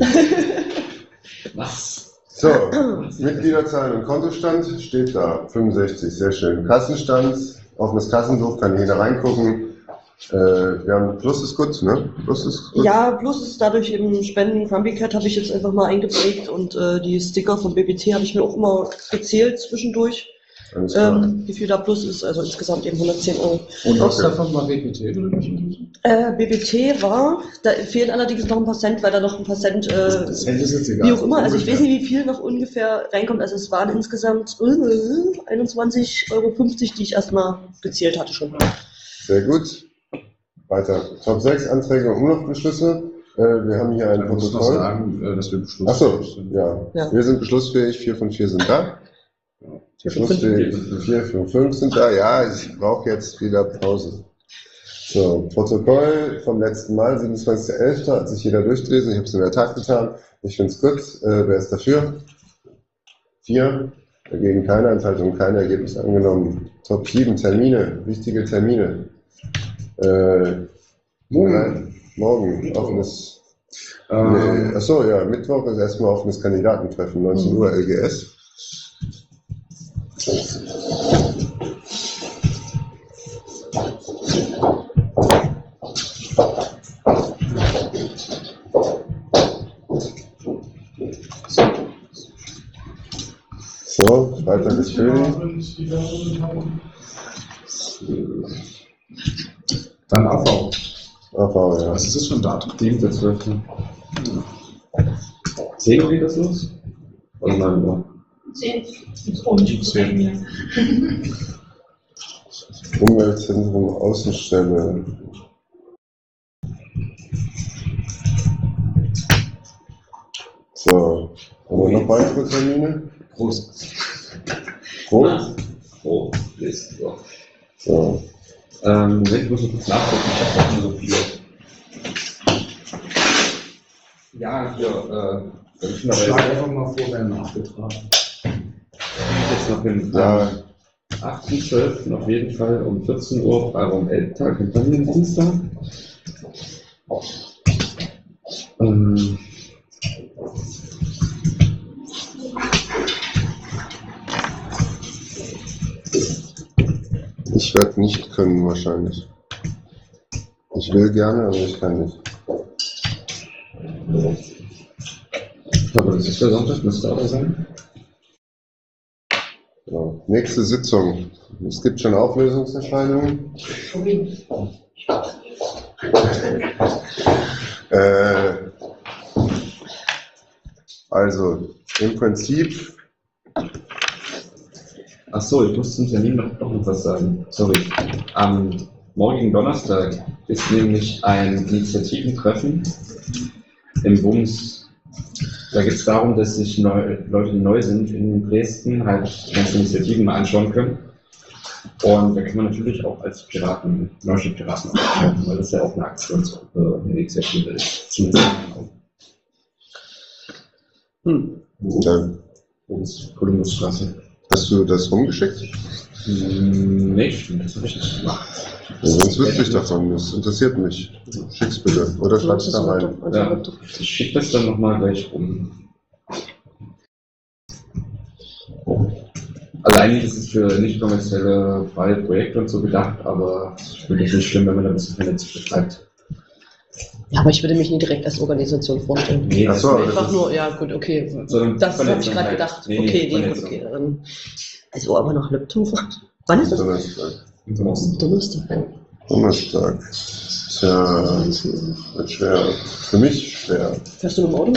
Was? So, Mitgliederzahl und Kontostand steht da, fünfundsechzig, sehr schön. Kassenstand, offenes Kassenbuch, kann jeder reingucken. Äh, wir haben Plus ist gut, ne? Plus ist gut. Ja, plus ist dadurch eben Spenden. Crumbly Cat habe ich jetzt einfach mal eingeprägt und äh, die Sticker von B B T habe ich mir auch immer gezählt zwischendurch, Alles klar. ähm, wie viel da plus ist. Also insgesamt eben hundertzehn Euro. Und was Okay. davon war B P T? Äh, B B T war, da fehlen allerdings noch ein paar Cent, weil da noch ein paar Cent, äh, Das Handy ist jetzt egal. wie auch immer, also ich weiß nicht, wie viel noch ungefähr reinkommt. Also es waren insgesamt äh, einundzwanzig Euro fünfzig, die ich erstmal gezählt hatte schon. Sehr gut. Weiter. Top sechs Anträge und Umlaufbeschlüsse. Äh, wir haben hier ein Ich muss noch Protokoll. sagen, äh, dass wir beschlussfähig Achso, sind. ja. Ja. Wir sind beschlussfähig, vier von vier sind da. Beschlussfähig, vier von fünf sind da. Ja, ich brauche jetzt wieder Pause. So, Protokoll vom letzten Mal, siebenundzwanzigster elfter hat sich jeder durchgelesen. Ich habe es in der Tat getan. Ich finde es gut. Äh, wer ist dafür? Vier. Dagegen keine Enthaltung, kein Ergebnis angenommen. Top sieben Termine, wichtige Termine. Äh, morgen. morgen, offenes. Ähm, Nee, achso, ja, Mittwoch ist erstmal offenes Kandidatentreffen, neunzehn Uhr L G S. So, Freitag ist König. Dann A V. A V, ja. Was ist das für ein Datum? siebter zwölfter zehn Uhr geht das los? Oder neun Uhr? Zehn und bei mir. Umweltzentrum Außenstelle. So, haben wir noch weitere Termine? Groß. Groß? Oh, ist so. So. Ähm, Moment, ich muss noch kurz nachgucken, ich habe doch nur so viele. Ja, hier, äh, ich bin Schlag dabei einfach mal vor, werden nachgetragen. jetzt noch den Ja. achten zwölften auf jeden Fall um vierzehn Uhr, Freiraum Elbtag und dann den Dienstag. Ähm, Ich werde nicht können wahrscheinlich. Ich will gerne, aber ich kann nicht. aber das ist der Sonntag, müsste aber sein. Ja. Nächste Sitzung. Es gibt schon Auflösungserscheinungen. Äh, also im Prinzip. Ach so, ich muss zum Termin noch, noch noch was sagen. Sorry. Am morgigen Donnerstag ist nämlich ein Initiativentreffen im Bums. Da geht es darum, dass sich neu, Leute, die neu sind in Dresden, halt die ganzen Initiativen mal anschauen können. Und da kann man natürlich auch als Piraten, neue Piraten aufschreiben, weil das ja auch eine Aktionsgruppe, eine Initiative ist. Zumindest Hm. Ja. Bums, Kolumbusstraße. Hast du das rumgeschickt? Hm, nee, stimmt, das habe ich nicht gemacht. Ja, sonst wüsste ich davon. Das interessiert mich. Schick's bitte. Oder schreib's da rein. Ja, ich schicke das dann nochmal gleich um. Also eigentlich ist es für nicht kommerzielle freie Projekte und so gedacht, aber ich finde es nicht schlimm, wenn man da ein bisschen vernetzt betreibt. Ja, aber ich würde mich nie direkt als Organisation vorstellen. Nee, Ach so, aber das Einfach ist- nur, ja gut, okay. Sondern Das habe ich Vernetzung gerade halt. gedacht. Nee, nee, Okay, nee, gut, Vernetzung. okay. Dann, also aber noch Laptop. Wann ist das? Donnerstag. Donnerstag. Donnerstag. Tja, wird schwer. Für mich schwer. Fährst du mit dem Auto?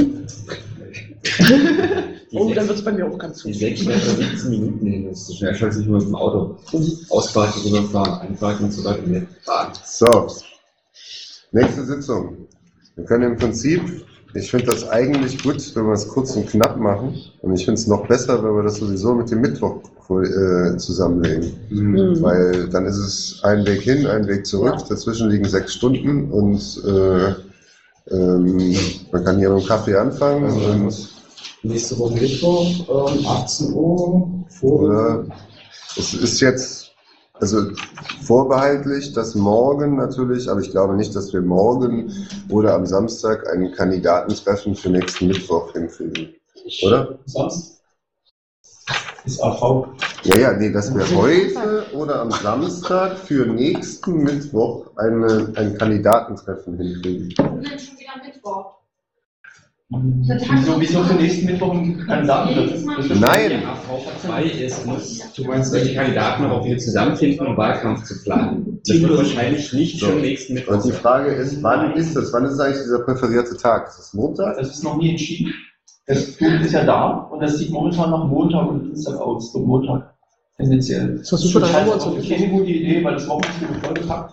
Oh, dann wird es bei mir auch ganz Die gut. sechs oder siebzehn Minuten, nee, das ist so schnell, schalte ich nur mit dem Auto. Ausparken, rüberfahren, einparken und so weiter. Nee, fahren. So. Nächste Sitzung. Wir können im Prinzip, ich finde das eigentlich gut, wenn wir es kurz und knapp machen. Und ich finde es noch besser, wenn wir das sowieso mit dem Mittwoch äh, zusammenlegen. Mhm. Weil dann ist es ein Weg hin, ein Weg zurück. Ja. Dazwischen liegen sechs Stunden und äh, ähm, man kann hier mit dem Kaffee anfangen. Also, Und, Nächste Woche Mittwoch, ähm, achtzehn Uhr, vor. oder es ist jetzt also vorbehaltlich, dass morgen natürlich, aber ich glaube nicht, dass wir morgen oder am Samstag ein Kandidatentreffen für nächsten Mittwoch hinkriegen. Oder? Sonst ist A V. Ja, ja, nee, dass wir heute oder am Samstag für nächsten Mittwoch eine, ein Kandidatentreffen hinkriegen. Wir sind schon wieder Mittwoch. Wieso, wieso für nächsten Mittwoch ein Kandidaten? Nein! A V zwei ist, muss Du meinst, die Kandidaten auch wieder zusammenfinden, um Wahlkampf zu planen. Das wird wahrscheinlich nicht So. schon nächsten Mittwoch Und die sein. Frage ist, wann ist das? Wann ist eigentlich dieser präferierte Tag? Ist es Montag? Das ist noch nie entschieden. Das Blut ist ja da und das sieht momentan nach Montag und Dienstag aus. So Montag tendenziell. Ist doch super, dann haben wir uns auch so keine gute Idee, weil das Wochenende ist vollgepackt.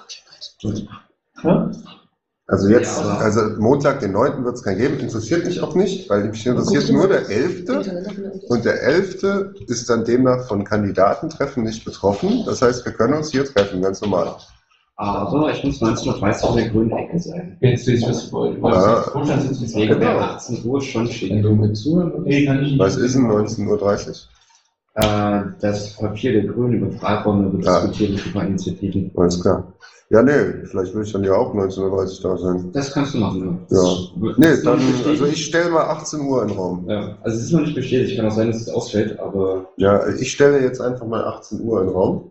Ja? Also jetzt, Ja, aber- also Montag, den neunten wird es keinen geben, interessiert mich auch nicht, weil mich interessiert nur der elfte und der elfte ist dann demnach von Kandidatentreffen nicht betroffen. Das heißt, wir können uns hier treffen, ganz normal. Aber ich muss neunzehn Uhr dreißig in der grünen Ecke sein. Jetzt weiß ich, was du wolltest. Ah. Vorstandssitzung Deswegen sagen. wäre achtzehn Uhr schon wenn schick. du mit zuhören Nee, kann ich nicht. Was ist denn neunzehn Uhr dreißig? Äh, das Papier der Grünen über Freiräume wird Ja. diskutiert mit über Initiativen. Alles klar. Ja, nee, vielleicht will ich dann ja auch neunzehn Uhr dreißig da sein. Das kannst du machen. Ja. Das Nee, ist noch dann, nicht bestätigt. also ich stelle mal achtzehn Uhr in den Raum. Ja, also es ist noch nicht bestätigt. Kann auch sein, dass es ausfällt, aber Ja, ich stelle jetzt einfach mal achtzehn Uhr in den Raum.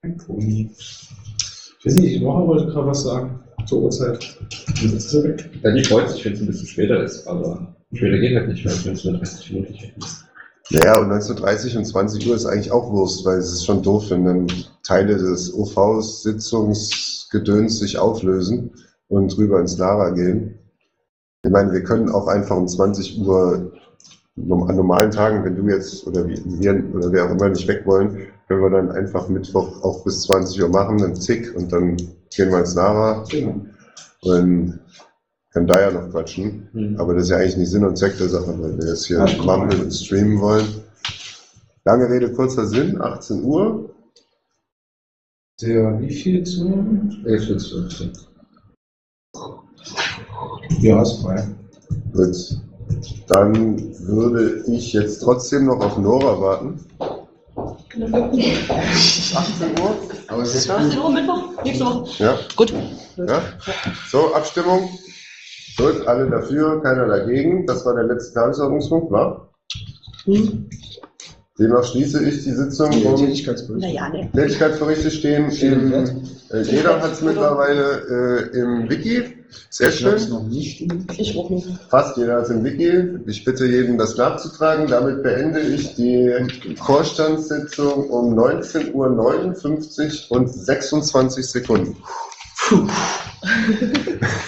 Ich weiß nicht, die Woche wollte gerade was sagen. Zur Uhrzeit. Jetzt ist er weg. da die freut sich, wenn es ein bisschen später ist, aber später geht halt nicht, weil es neunzehn Uhr dreißig möglich ist. Naja, und neunzehn Uhr dreißig und zwanzig Uhr ist eigentlich auch Wurst, weil es ist schon doof, wenn dann Teile des O V-Sitzungsgedöns sich auflösen und rüber ins Lara gehen. Ich meine, wir können auch einfach um zwanzig Uhr an normalen Tagen, wenn du jetzt oder wir oder wer auch immer nicht weg wollen, können wir dann einfach Mittwoch auch bis zwanzig Uhr machen, einen Tick und dann gehen wir ins Lara und können da ja noch quatschen. Hm. Aber das ist ja eigentlich nicht Sinn und Zweck der Sache, weil wir jetzt hier Ja, machen und streamen wollen. Lange Rede, kurzer Sinn, achtzehn Uhr. Der wie viel zu? elf bis fünfzehn. Ja, ist frei. Gut. Dann würde ich jetzt trotzdem noch auf Nora warten. achtzehn Uhr? Aber es ist achtzehn Uhr Mittwoch? Nächste Woche? Ja. Gut. Ja. So, Abstimmung. Gut, alle dafür, keiner dagegen. Das war der letzte Tagesordnungspunkt, war? Hm. Demnach schließe ich die Sitzung. die Um Tätigkeitsbericht. Naja, ne. Tätigkeitsberichte stehen im, äh, jeder hat es mittlerweile äh, im Wiki. Sehr Ich hab's schön. noch nicht. Ich auch nicht. Fast jeder hat es im Wiki. Ich bitte jeden, das nachzutragen. Damit beende ich die Vorstandssitzung um neunzehn Uhr neunundfünfzig und sechsundzwanzig Sekunden.